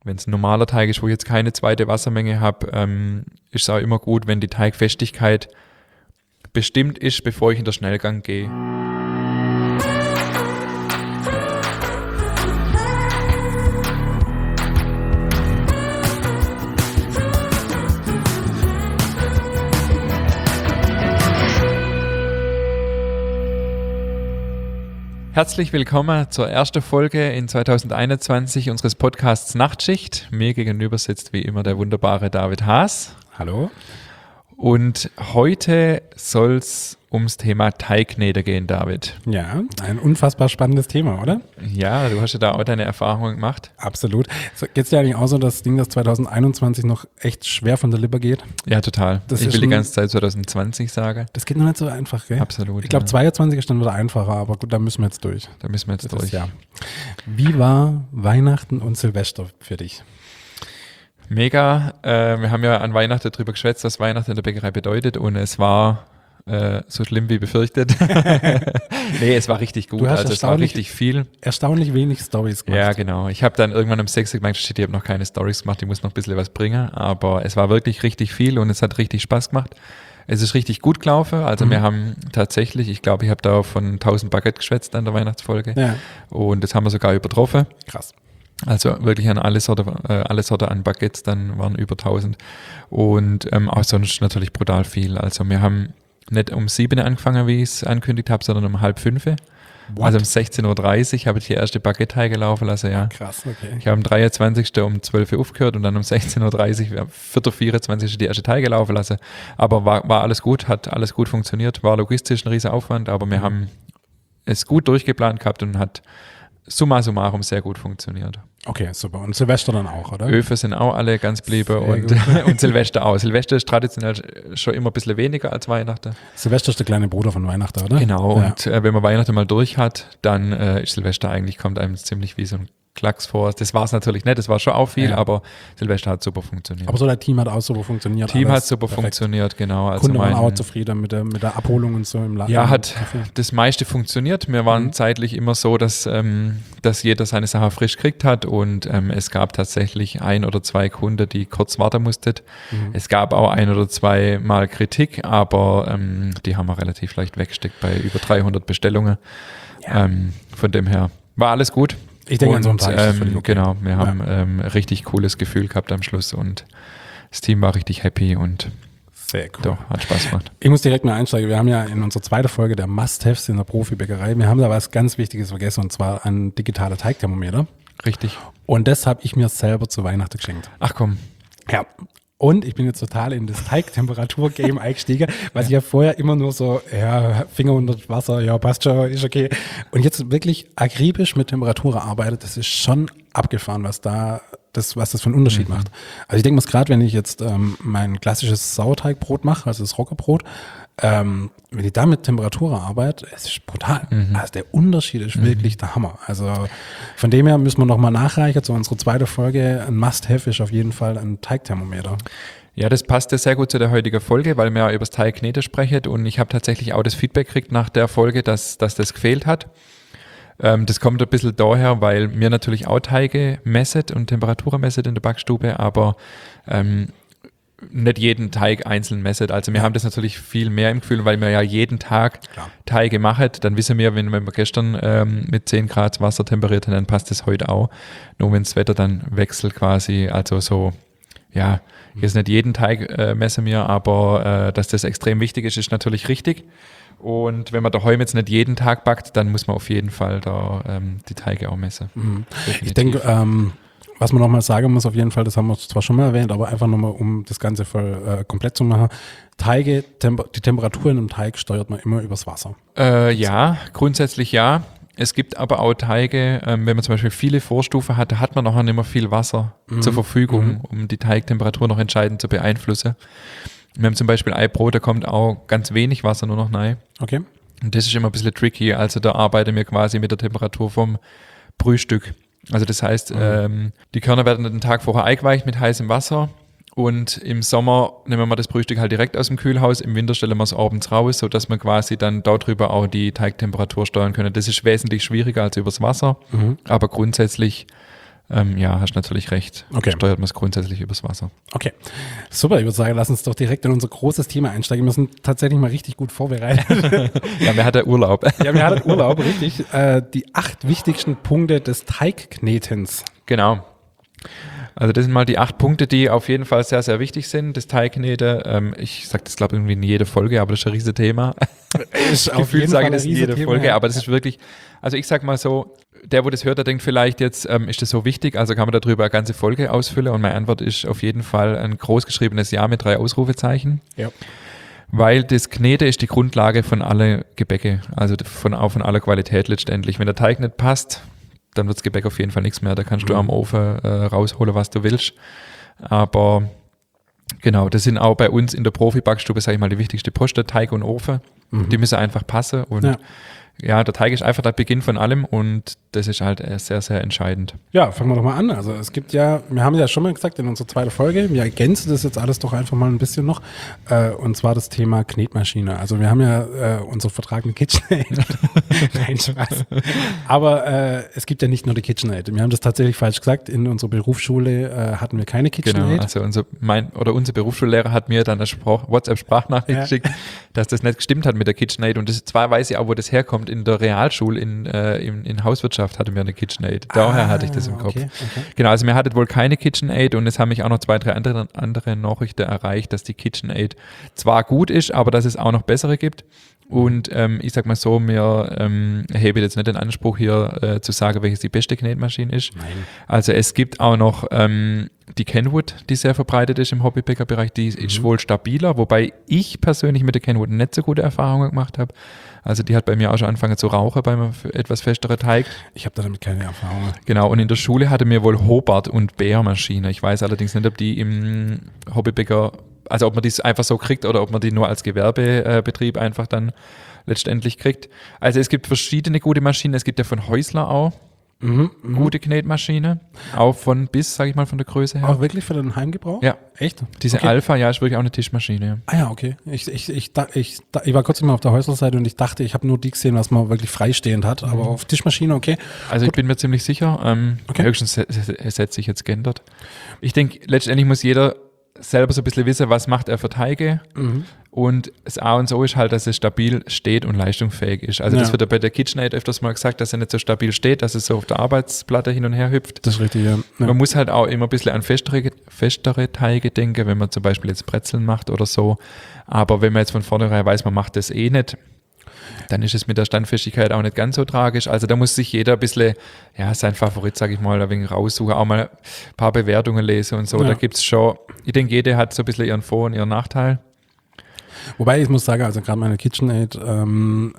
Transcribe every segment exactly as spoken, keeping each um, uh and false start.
wenn es ein normaler Teig ist, wo ich jetzt keine zweite Wassermenge habe, ähm, ist es auch immer gut, wenn die Teigfestigkeit bestimmt ist, bevor ich in den Schnellgang gehe. Herzlich willkommen zur ersten Folge in zwanzig einundzwanzig unseres Podcasts Nachtschicht. Mir gegenüber sitzt wie immer der wunderbare David Haas. Hallo. Und heute soll es ums Thema Teigknete gehen, David. Ja, ein unfassbar spannendes Thema, oder? Ja, du hast ja da auch deine Erfahrungen gemacht. Absolut. So, geht's dir eigentlich auch so, das Ding, das zwanzig einundzwanzig noch echt schwer von der Lippe geht? Ja, total. Das ich ist will die ein- ganze Zeit zwanzig zwanzig sagen. Das geht noch nicht so einfach, gell? Absolut. Ich glaube, ja. zweiundzwanzig ist dann wieder einfacher, aber gut, da müssen wir jetzt durch. Da müssen wir jetzt Das durch. ist, ja. Wie war Weihnachten und Silvester für dich? Mega. Äh, wir haben ja an Weihnachten drüber geschwätzt, was Weihnachten in der Bäckerei bedeutet, und es war äh, so schlimm wie befürchtet. Nee, es war richtig gut. Du hast Also es war erstaunlich- richtig viel. Erstaunlich wenig Storys gemacht. Ja, genau. Ich habe dann irgendwann um sechs Uhr gemerkt, shit, ich habe noch keine Storys gemacht, ich muss noch ein bisschen was bringen. Aber es war wirklich richtig viel und es hat richtig Spaß gemacht. Es ist richtig gut gelaufen. Also Mhm. wir haben tatsächlich, ich glaube, ich habe da von tausend Baguette geschwätzt an der Weihnachtsfolge. Ja, Und das haben wir sogar übertroffen. krass. Also wirklich an alle Sorte, äh, alle Sorte an Baguettes, dann waren über tausend. Und ähm, auch sonst natürlich brutal viel. Also wir haben nicht um sieben angefangen, wie ich es angekündigt habe, sondern um halb fünf. What? Also um sechzehn Uhr dreißig habe ich die erste Baguette-Teige laufen lassen, ja. Krass, okay. Ich habe am dreiundzwanzigsten um zwölf Uhr aufgehört und dann um sechzehn Uhr dreißig, vierter vierundzwanzigsten die erste Teige laufen lassen. Aber war, war alles gut, hat alles gut funktioniert, war logistisch ein riesen Aufwand, aber wir haben es gut durchgeplant gehabt und hat summa summarum sehr gut funktioniert. Okay, super. Und Silvester dann auch, oder? Öfe sind auch alle ganz blieben Sehr und, gut. und Silvester auch. Silvester ist traditionell schon immer ein bisschen weniger als Weihnachten. Silvester ist der kleine Bruder von Weihnachten, oder? Genau, Ja. und äh, wenn man Weihnachten mal durch hat, dann äh, ist Silvester eigentlich, kommt einem ziemlich wie so ein Klacks vor. Das war es natürlich nicht, das war schon auch viel, Ja. aber Silvester hat super funktioniert. Aber so dein Team hat auch super funktioniert. Team alles hat super perfekt. funktioniert, genau. Also Kunde waren mein- auch zufrieden mit der, mit der Abholung und so im Laden. Ja, hat das meiste funktioniert. Wir waren Mhm. zeitlich immer so, dass, ähm, dass jeder seine Sache frisch gekriegt hat, und ähm, es gab tatsächlich ein oder zwei Kunden, die kurz warten mussten. Mhm. Es gab auch ein oder zwei Mal Kritik, aber ähm, die haben wir relativ leicht weggesteckt bei über dreihundert Bestellungen. Ja. Ähm, von dem her war alles gut. Ich denke, an so einem Und, Tag ist das ähm, völlig okay. Genau, wir Ja. haben ähm, richtig cooles Gefühl gehabt am Schluss und das Team war richtig happy und Sehr cool. doch, hat Spaß gemacht. Ich muss direkt mal einsteigen. Wir haben ja in unserer zweiten Folge der Must-Haves in der Profibäckerei, wir haben da was ganz Wichtiges vergessen, und zwar ein digitaler Teigthermometer. Richtig. Und das habe ich mir selber zu Weihnachten geschenkt. Ach komm. Ja. Und ich bin jetzt total in das Teigtemperatur-Game eingestiegen, was ich ja vorher immer nur so, ja, Finger unter das Wasser, ja, passt schon, ist okay. Und jetzt wirklich akribisch mit Temperatur arbeitet, das ist schon abgefahren, was da, das, was das für einen Unterschied Mhm. macht. Also ich denke mal, gerade wenn ich jetzt ähm, mein klassisches Sauerteigbrot mache, also das Roggenbrot, ähm, wenn ich da mit Temperatur arbeite, es ist brutal. Mhm. Also der Unterschied ist wirklich der Hammer. Also von dem her müssen wir nochmal nachreichen zu unserer zweiten Folge. Ein Must-Have ist auf jeden Fall ein Teigthermometer. Ja, das passt ja sehr gut zu der heutigen Folge, weil wir ja über das Teigknete sprechen, und ich habe tatsächlich auch das Feedback gekriegt nach der Folge, dass, dass das gefehlt hat. Ähm, das kommt ein bisschen daher, weil mir natürlich auch Teige messet und Temperaturen messet in der Backstube, aber ähm, nicht jeden Teig einzeln messet. Also wir haben das natürlich viel mehr im Gefühl, weil wir ja jeden Tag Klar. Teige machen. Dann wissen wir, wenn wir gestern ähm, mit zehn Grad Wasser temperiert haben, dann passt das heute auch. Nur wenn das Wetter dann wechselt quasi, also so, ja, jetzt nicht jeden Teig äh, messen wir, aber äh, dass das extrem wichtig ist, ist natürlich richtig. Und wenn man daheim jetzt nicht jeden Tag backt, dann muss man auf jeden Fall da ähm, die Teige auch messen. Definitiv. Ich denke, ähm, was man nochmal sagen muss, auf jeden Fall, das haben wir zwar schon mal erwähnt, aber einfach nochmal, um das Ganze voll äh, komplett zu machen. Teige, Temper die Temperatur in einem Teig steuert man immer übers Wasser. Äh, ja, grundsätzlich ja. Es gibt aber auch Teige, ähm, wenn man zum Beispiel viele Vorstufen hat, da hat man noch nicht mehr viel Wasser zur Verfügung, um die Teigtemperatur noch entscheidend zu beeinflussen. Wir haben zum Beispiel Eibrot, da kommt auch ganz wenig Wasser nur noch rein. Okay? Und das ist immer ein bisschen tricky. Also da arbeiten wir quasi mit der Temperatur vom Brühstück. Also das heißt, mhm. ähm, die Körner werden den Tag vorher eingeweicht mit heißem Wasser, und im Sommer nehmen wir das Brühstück halt direkt aus dem Kühlhaus, im Winter stellen wir es abends raus, sodass wir quasi dann darüber auch die Teigtemperatur steuern können. Das ist wesentlich schwieriger als übers Wasser, mhm. aber grundsätzlich ähm, ja, hast natürlich recht. Okay. Steuert man es grundsätzlich übers Wasser. Okay, super. Ich würde sagen, lass uns doch direkt in unser großes Thema einsteigen. Wir sind tatsächlich mal richtig gut vorbereitet. Ja, wer hat der Urlaub? Ja, wir hatten Urlaub, richtig. Äh, die acht wichtigsten Punkte des Teigknetens. Genau. Also das sind mal die acht Punkte, die auf jeden Fall sehr, sehr wichtig sind. Das Teigknete, ähm, ich sage das glaube ich irgendwie in jeder Folge, aber das ist ein riesen Thema. Ist auf Gefühlt jeden sage Fall ich das ein in jeder Riesenthema, Folge, ja. aber das ist wirklich, also ich sag mal so, der, wo das hört, der denkt vielleicht jetzt, ähm, ist das so wichtig, also kann man darüber eine ganze Folge ausfüllen und meine Antwort ist auf jeden Fall ein großgeschriebenes Ja mit drei Ausrufezeichen. Ja. Weil das Knete ist die Grundlage von alle Gebäcke, also von, auch von aller Qualität letztendlich. Wenn der Teig nicht passt, dann wird das Gebäck auf jeden Fall nichts mehr. Da kannst Mhm. du am Ofen äh, rausholen, was du willst. Aber genau, das sind auch bei uns in der Profi-Backstube, sage ich mal, die wichtigste Posten, Teig und Ofen. Mhm. Die müssen einfach passen. Und Ja. ja. der Teig ist einfach der Beginn von allem und das ist halt äh, sehr, sehr entscheidend. Ja, fangen wir doch mal an. Also es gibt ja, wir haben ja schon mal gesagt in unserer zweiten Folge, wir ergänzen das jetzt alles doch einfach mal ein bisschen noch, äh, und zwar das Thema Knetmaschine. Also wir haben ja äh, unseren Vertrag mit KitchenAid. Nein, Spaß. Aber äh, es gibt ja nicht nur die KitchenAid. Wir haben das tatsächlich falsch gesagt. In unserer Berufsschule äh, hatten wir keine KitchenAid. Genau, also unser, mein, oder unser Berufsschullehrer hat mir dann eine Sprach, WhatsApp-Sprachnachricht Ja. geschickt, dass das nicht gestimmt hat mit der KitchenAid und das zwar weiß ich auch, wo das herkommt, in der Realschule in, äh, in, in Hauswirtschaft hatten wir eine KitchenAid. Daher Ah, hatte ich das im Kopf. okay, okay. Genau, also wir hatten wohl keine KitchenAid und es haben mich auch noch zwei, drei andere, andere Nachrichten erreicht, dass die KitchenAid zwar gut ist, aber dass es auch noch bessere gibt. Und ähm, ich sag mal so, mir ähm, hebe jetzt nicht den Anspruch hier äh, zu sagen, welches die beste Knetmaschine ist. Nein. Also es gibt auch noch ähm, die Kenwood, die sehr verbreitet ist im Hobbybäckerbereich, die Mhm. ist wohl stabiler, wobei ich persönlich mit der Kenwood nicht so gute Erfahrungen gemacht habe. Also die hat bei mir auch schon angefangen zu rauchen beim etwas festeren Teig. Ich habe da damit keine Erfahrung. Genau, und in der Schule hatte mir wohl Hobart und Bär-Maschine. Ich weiß allerdings nicht, ob die im Hobbybäcker, also ob man die einfach so kriegt oder ob man die nur als Gewerbebetrieb einfach dann letztendlich kriegt. Also es gibt verschiedene gute Maschinen. Es gibt ja von Häusler auch Mhm, mhm. gute Knetmaschine. Auch von bis, sage ich mal, von der Größe her. Auch wirklich für den Heimgebrauch? Ja. Echt? Diese Okay. Alpha, ja, ist wirklich auch eine Tischmaschine. Ah ja, okay. Ich, ich, ich, da- ich, da- ich war kurz mal auf der Häuslerseite und ich dachte, ich habe nur die gesehen, was man wirklich freistehend hat. Aber auf Tischmaschine, okay. Also ich bin mir ziemlich sicher, ähm, Okay. höchstens se- se- es hat sich jetzt geändert. Ich denke, letztendlich muss jeder selber so ein bisschen wissen, was macht er für Teige. Mhm. Und das A und O ist halt, dass es stabil steht und leistungsfähig ist. Also das Ja. wird ja bei der KitchenAid öfters mal gesagt, dass er nicht so stabil steht, dass es so auf der Arbeitsplatte hin und her hüpft. Das ist richtig, ja. ja. Man muss halt auch immer ein bisschen an festere, festere Teige denken, wenn man zum Beispiel jetzt Brezeln macht oder so. Aber wenn man jetzt von vornherein weiß, man macht das eh nicht, dann ist es mit der Standfestigkeit auch nicht ganz so tragisch. Also da muss sich jeder ein bisschen, ja, sein Favorit, sage ich mal, ein wenig raussuchen, auch mal ein paar Bewertungen lesen und so. Ja. Da gibt's schon, ich denke, jede hat so ein bisschen ihren Vor- und ihren Nachteil. Wobei ich muss sagen, also gerade meine KitchenAid, ähm,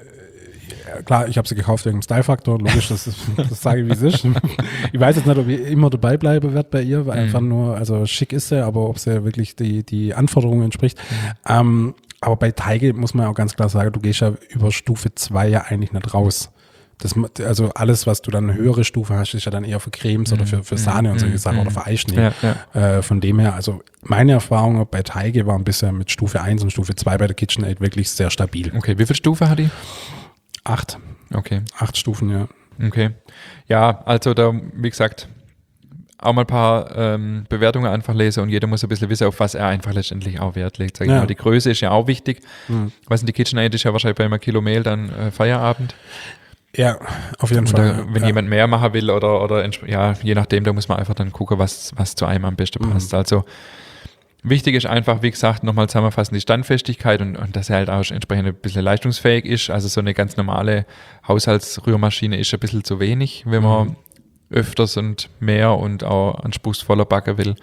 äh, klar, ich habe sie gekauft wegen dem Style-Faktor, logisch, das, ist, das sage ich, wie es ist. Ich weiß jetzt nicht, ob ich immer dabei bleiben werde bei ihr, weil Mhm. einfach nur, also schick ist sie, aber ob sie wirklich die, die Anforderungen entspricht. Ähm, aber bei Teige muss man auch ganz klar sagen, du gehst ja über Stufe zwei ja eigentlich nicht raus. Das, also alles, was du dann eine höhere Stufe hast, ist ja dann eher für Cremes oder für, für Sahne und solche Sachen oder für Eischnee. Ja, ja. Äh, von dem her, also meine Erfahrung bei Teige waren bisher mit Stufe eins und Stufe zwei bei der KitchenAid wirklich sehr stabil. Okay, wie viel Stufe hat die? Acht. Okay, Acht Stufen, ja. okay. Ja, also da, wie gesagt, auch mal ein paar ähm, Bewertungen einfach lesen und jeder muss ein bisschen wissen, auf was er einfach letztendlich auch Wert legt. Sag ich Ja. mal. Die Größe ist ja auch wichtig. Mhm. Was in die KitchenAid ist ja wahrscheinlich bei einem Kilo Mehl dann äh, Feierabend. Ja, auf jeden Und Fall. da, wenn ja. jemand mehr machen will oder, oder entsp- ja, je nachdem, da muss man einfach dann gucken, was, was zu einem am besten Mhm. passt. Also wichtig ist einfach, wie gesagt, nochmal zusammenfassend die Standfestigkeit und, und dass er halt auch entsprechend ein bisschen leistungsfähig ist. Also so eine ganz normale Haushaltsrührmaschine ist ein bisschen zu wenig, wenn man Mhm. öfters und mehr und auch anspruchsvoller backen will.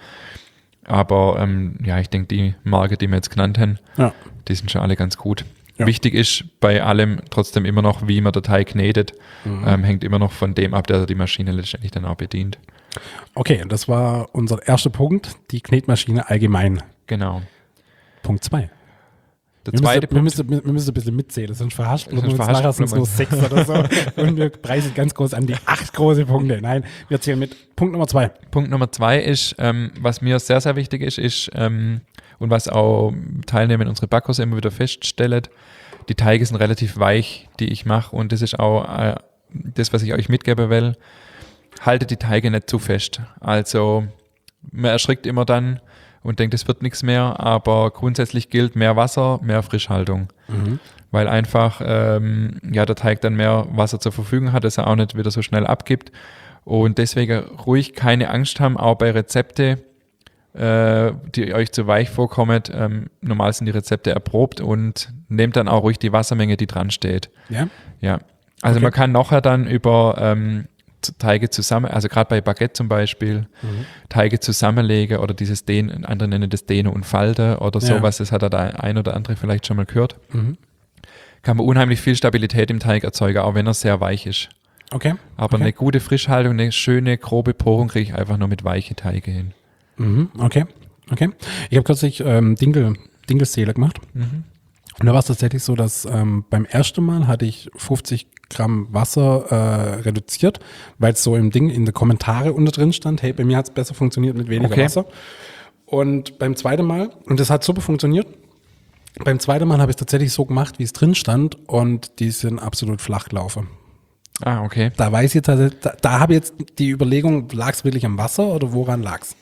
Aber ähm, ja, ich denke, die Marke, die wir jetzt genannt haben, Ja. die sind schon alle ganz gut. Ja. Wichtig ist bei allem trotzdem immer noch, wie man der Teig knetet. Mhm. Ähm, hängt immer noch von dem ab, der die Maschine letztendlich dann auch bedient. Okay, das war unser erster Punkt, die Knetmaschine allgemein. Genau. Punkt zwei. Der Wir zweite müssen, wir, Punkt. müssen, wir müssen ein bisschen mitzählen, sonst verhaspeln wir Sonst uns, nachher sind es verhaspeln nur wir sechs oder so. Und wir preisen ganz groß an die acht große Punkte. Nein, wir zählen mit Punkt Nummer zwei. Punkt Nummer zwei ist, ähm, was mir sehr, sehr wichtig ist, ist ähm, und was auch Teilnehmer in unsere Backkurse immer wieder feststellen, die Teige sind relativ weich, die ich mache und das ist auch äh, das, was ich euch mitgeben will. haltet die Teige nicht zu fest. Also man erschrickt immer dann und denkt, es wird nichts mehr, aber grundsätzlich gilt mehr Wasser, mehr Frischhaltung. Mhm. Weil einfach ähm, ja, der Teig dann mehr Wasser zur Verfügung hat, dass er auch nicht wieder so schnell abgibt. Und deswegen ruhig keine Angst haben, auch bei Rezepte, äh, die euch zu weich vorkommen. Ähm, normal sind die Rezepte erprobt und nehmt dann auch ruhig die Wassermenge, die dran steht. Ja? Ja. Also okay. Man kann nachher dann über ähm, Teige zusammen, also gerade bei Baguette zum Beispiel, mhm. Teige zusammenlegen oder dieses Dehnen, andere nennen das Dehnen und Falten oder ja. sowas, das hat da der ein oder andere vielleicht schon mal gehört. Mhm. Kann man unheimlich viel Stabilität im Teig erzeugen, auch wenn er sehr weich ist. Okay. Aber okay. eine gute Frischhaltung, eine schöne, grobe Porung kriege ich einfach nur mit weichen Teige hin. Mhm. Okay. Okay. Ich habe kürzlich ähm, Dinkel, Dinkelseele gemacht. Mhm. Und da war es tatsächlich so, dass ähm, beim ersten Mal hatte ich fünfzig Gramm Wasser äh, reduziert, weil es so im Ding in den Kommentare unter drin stand, hey, bei mir hat es besser funktioniert mit weniger okay. Wasser. Und beim zweiten Mal, und das hat super funktioniert, beim zweiten Mal habe ich es tatsächlich so gemacht, wie es drin stand und die sind absolut flach gelaufen. Ah, okay. Da weiß ich tatsächlich, da, da habe ich jetzt die Überlegung, lag es wirklich am Wasser oder woran lag es?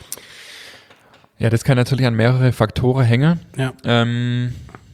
Ja, das kann natürlich an mehrere Faktoren hängen. Ja. Ähm,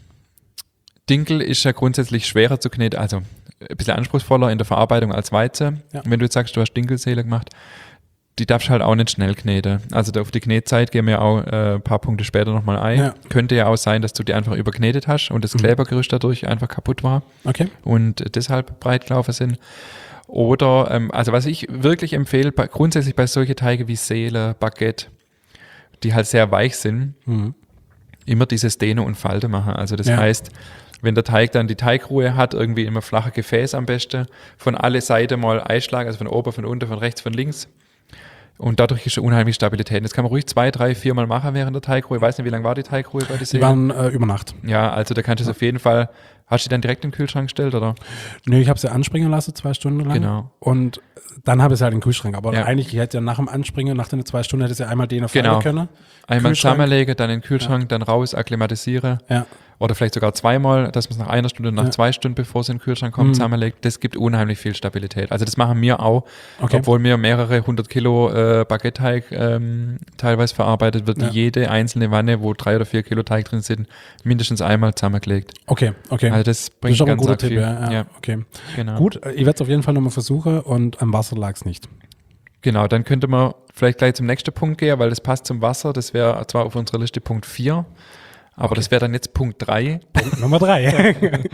Dinkel ist ja grundsätzlich schwerer zu kneten, also ein bisschen anspruchsvoller in der Verarbeitung als Weizen. Ja. Wenn du jetzt sagst, du hast Dinkelseele gemacht, die darfst du halt auch nicht schnell kneten. Also auf die Knetzeit gehen wir auch äh, ein paar Punkte später nochmal ein. Ja. Könnte ja auch sein, dass du die einfach überknetet hast und das mhm. Klebergerüst dadurch einfach kaputt war okay. und deshalb breit gelaufen sind. Oder, ähm, also was ich wirklich empfehle, bei, grundsätzlich bei solchen Teige wie Seele, Baguette, die halt sehr weich sind, mhm. immer dieses Dehnen und Falte machen. Also das ja. heißt, wenn der Teig dann die Teigruhe hat, irgendwie immer flache Gefäß am besten, von alle Seiten mal einschlagen, also von oben, von unten, von rechts, von links. Und dadurch ist eine unheimliche Stabilität. Das kann man ruhig zwei, drei, vier Mal machen während der Teigruhe. Ich weiß nicht, wie lange war die Teigruhe bei der Seele? Die waren äh, über Nacht. Ja, also da kannst du es ja. auf jeden Fall, hast du die dann direkt in den Kühlschrank gestellt, oder? Nö, ich habe sie anspringen lassen, zwei Stunden lang. Genau. Und dann habe ich sie halt in den Kühlschrank. Aber ja. eigentlich, ich hätte ja nach dem Anspringen, nach den zwei Stunden, hätte ich ja einmal den auf genau. können. Einmal zusammenlegen, dann in den Kühlschrank, ja. dann raus, akklimatisieren. Ja. Oder vielleicht sogar zweimal, dass man es nach einer Stunde, nach ja. zwei Stunden, bevor es in den Kühlschrank kommt, mhm. zusammenlegt. Das gibt unheimlich viel Stabilität. Also das machen wir auch, okay. obwohl wir mehrere hundert Kilo äh, Baguette-Teig ähm, teilweise verarbeitet, wird ja. jede einzelne Wanne, wo drei oder vier Kilo Teig drin sind, mindestens einmal zusammengelegt. Okay, okay. Also das bringt das ist aber ganz ein guter Tipp, viel. Ja, ja. ja. Okay. Genau. Gut, ich werde es auf jeden Fall nochmal versuchen und am Wasser lag es nicht. Genau, dann könnte man vielleicht gleich zum nächsten Punkt gehen, weil das passt zum Wasser. Das wäre zwar auf unserer Liste Punkt vier, aber okay. das wäre dann jetzt Punkt drei. Punkt Nummer drei.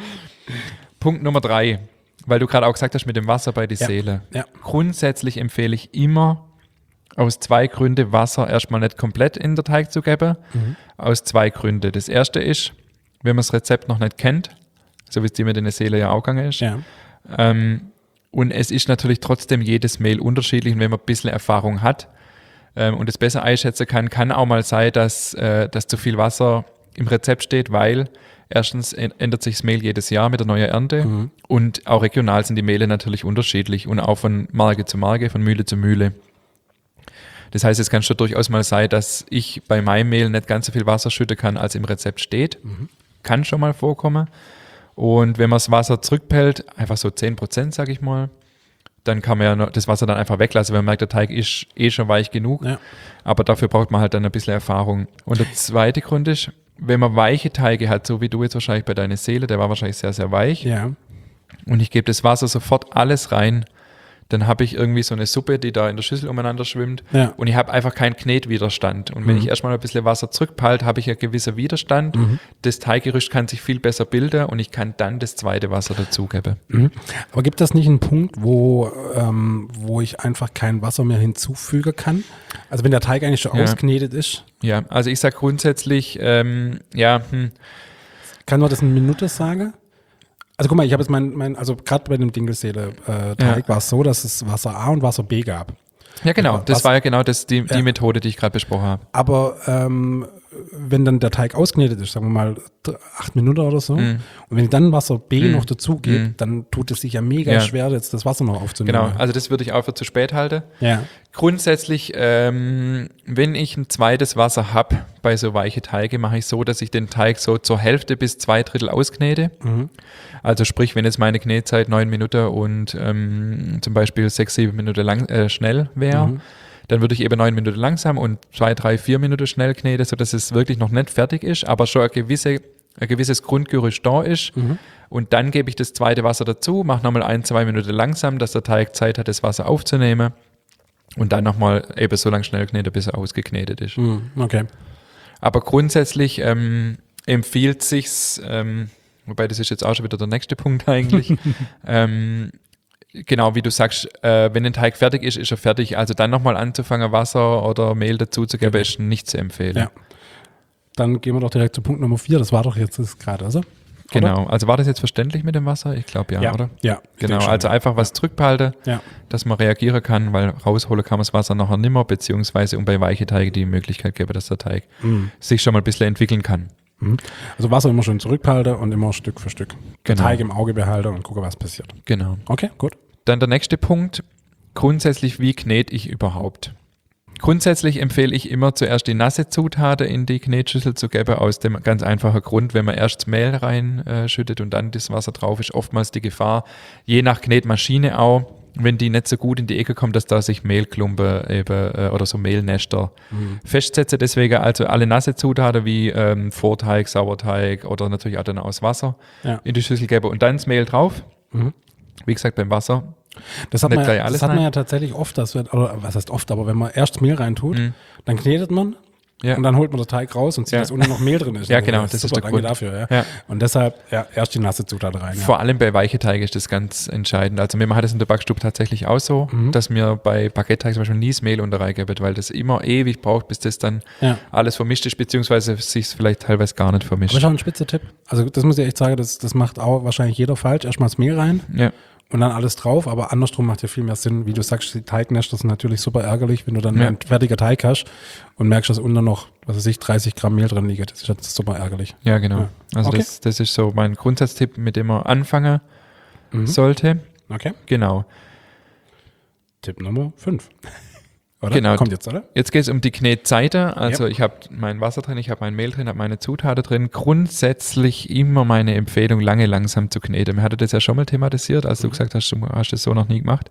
Punkt Nummer drei, weil du gerade auch gesagt hast mit dem Wasser bei die ja. Seele. Ja. Grundsätzlich empfehle ich immer, aus zwei Gründen Wasser erstmal nicht komplett in den Teig zu geben. Mhm. Aus zwei Gründen. Das erste ist, wenn man das Rezept noch nicht kennt, so wie es dir mit der Seele ja auch gegangen ist, ja. ähm, und es ist natürlich trotzdem jedes Mehl unterschiedlich und wenn man ein bisschen Erfahrung hat ähm, und es besser einschätzen kann, kann auch mal sein, dass, äh, dass zu viel Wasser im Rezept steht, weil erstens ändert sich das Mehl jedes Jahr mit der neuen Ernte mhm. und auch regional sind die Mehle natürlich unterschiedlich und auch von Marke zu Marke, von Mühle zu Mühle. Das heißt, es kann schon durchaus mal sein, dass ich bei meinem Mehl nicht ganz so viel Wasser schütten kann, als im Rezept steht. Mhm. Kann schon mal vorkommen. Und wenn man das Wasser zurückpellt, einfach so zehn Prozent, sage ich mal, dann kann man ja noch das Wasser dann einfach weglassen, wenn man merkt, der Teig ist eh schon weich genug. Ja. Aber dafür braucht man halt dann ein bisschen Erfahrung. Und der zweite Grund ist, wenn man weiche Teige hat, so wie du jetzt wahrscheinlich bei deiner Seele, der war wahrscheinlich sehr, sehr weich. Ja. Und ich gebe das Wasser sofort alles rein, dann habe ich irgendwie so eine Suppe, die da in der Schüssel umeinander schwimmt ja. und ich habe einfach keinen Knetwiderstand. Und wenn mhm. ich erstmal ein bisschen Wasser zurückpalte, habe ich einen gewissen Widerstand. Mhm. Das Teiggerüst kann sich viel besser bilden und ich kann dann das zweite Wasser dazugeben. Mhm. Aber gibt das nicht einen Punkt, wo, ähm, wo ich einfach kein Wasser mehr hinzufügen kann? Also wenn der Teig eigentlich schon ja. ausknetet ist? Ja, also ich sage grundsätzlich, ähm, ja. Hm. Kann man das in Minute sagen? Also guck mal, ich habe jetzt mein, mein also gerade bei dem Dinkelseele-Teig äh, ja. war es so, dass es Wasser A und Wasser B gab. Ja genau, das Was, war ja genau das, die, die ja. Methode, die ich gerade besprochen habe. Aber ähm, wenn dann der Teig ausknetet ist, sagen wir mal acht Minuten oder so, Mhm. und wenn ich dann Wasser B Mhm. noch dazu gebe, Mhm. dann tut es sich ja mega Ja. schwer, jetzt das Wasser noch aufzunehmen. Genau, also das würde ich auch für zu spät halten. Ja. Grundsätzlich, ähm, wenn ich ein zweites Wasser habe bei so weiche Teige, mache ich so, dass ich den Teig so zur Hälfte bis zwei Drittel ausknete. Mhm. Also sprich, wenn jetzt meine Knetzeit neun Minuten und ähm, zum Beispiel sechs, sieben Minuten lang, äh, schnell wäre, Mhm. dann würde ich eben neun Minuten langsam und zwei, drei, vier Minuten schnell kneten, sodass es wirklich noch nicht fertig ist, aber schon ein, gewisse, ein gewisses Grundgerüst da ist. Mhm. Und dann gebe ich das zweite Wasser dazu, mache nochmal ein, zwei Minuten langsam, dass der Teig Zeit hat, das Wasser aufzunehmen. Und dann nochmal eben so lange schnell kneten, bis er ausgeknetet ist. Mhm. Okay. Aber grundsätzlich ähm, empfiehlt sich's, ähm, wobei das ist jetzt auch schon wieder der nächste Punkt eigentlich, ähm, genau wie du sagst, äh, wenn ein Teig fertig ist, ist er fertig. Also dann nochmal anzufangen, Wasser oder Mehl dazuzugeben, ist nicht zu empfehlen. Ja. Dann gehen wir doch direkt zu Punkt Nummer vier. Das war doch jetzt das gerade, also? Genau. Also war das jetzt verständlich mit dem Wasser? Ich glaube ja, Ja. oder? Ja. ich Genau, denke schon, also ja. einfach was zurückbehalten, Ja. dass man reagieren kann, weil rausholen kann man das Wasser nachher nimmer, beziehungsweise um bei weiche Teige die Möglichkeit geben, dass der Teig Mhm. sich schon mal ein bisschen entwickeln kann. Mhm. Also Wasser immer schön zurückbehalten und immer Stück für Stück. Den Genau. Teig im Auge behalten und gucken, was passiert. Genau. Okay, gut. Dann der nächste Punkt, grundsätzlich, wie knete ich überhaupt? Grundsätzlich empfehle ich immer zuerst die nasse Zutaten in die Knetschüssel zu geben, aus dem ganz einfachen Grund, wenn man erst das Mehl reinschüttet und dann das Wasser drauf ist, oftmals die Gefahr, je nach Knetmaschine auch, wenn die nicht so gut in die Ecke kommt, dass da sich Mehlklumpen eben, äh, oder so Mehlnester Mhm. festsetzen. Deswegen also alle nasse Zutaten wie ähm, Vorteig, Sauerteig oder natürlich auch dann aus Wasser Ja. in die Schüssel geben und dann das Mehl drauf. Mhm. Wie gesagt, beim Wasser. Das hat, Nicht man, gleich ja, alles das hat man rein. ja tatsächlich oft, dass wir, oder was heißt oft, aber wenn man erst Mehl reintut, Mhm. dann knetet man Ja. und dann holt man den Teig raus und sieht, Ja. dass unten noch Mehl drin ist. Ja, Also genau, das ist super, der danke Grund. dafür. Ja. Ja. Und deshalb ja, erst die nasse Zutat rein. Ja. Vor allem bei weiche Teige ist das ganz entscheidend. Also wir machen das in der Backstube tatsächlich auch so, Mhm. dass mir bei Baguette-Teig zum Beispiel nie das Mehl unter reingeben, weil das immer ewig braucht, bis das dann Ja. alles vermischt ist, beziehungsweise sich vielleicht teilweise gar nicht vermischt. Aber schon ein spitzer Tipp. Also das muss ich echt sagen, das, das macht auch wahrscheinlich jeder falsch. Erstmal das Mehl rein Ja, und dann alles drauf, aber andersrum macht ja viel mehr Sinn. Wie du sagst, die Teignester sind natürlich super ärgerlich, wenn du dann Ja. einen fertigen Teig hast und merkst, dass unten noch, was weiß ich, dreißig Gramm Mehl drin liegt. Das ist halt super ärgerlich. ja genau. Ja. Also Okay. das, das ist so mein Grundsatztipp, mit dem man anfangen Mhm. sollte. Okay. Genau. Tipp Nummer fünf. Oder? Genau. Kommt jetzt, oder? Jetzt geht es um die Knetseite. Also Ja. ich habe mein Wasser drin, ich habe mein Mehl drin, habe meine Zutaten drin. Grundsätzlich immer meine Empfehlung, lange langsam zu kneten. Wir hatten das ja schon mal thematisiert, als du gesagt hast, du hast das so noch nie gemacht.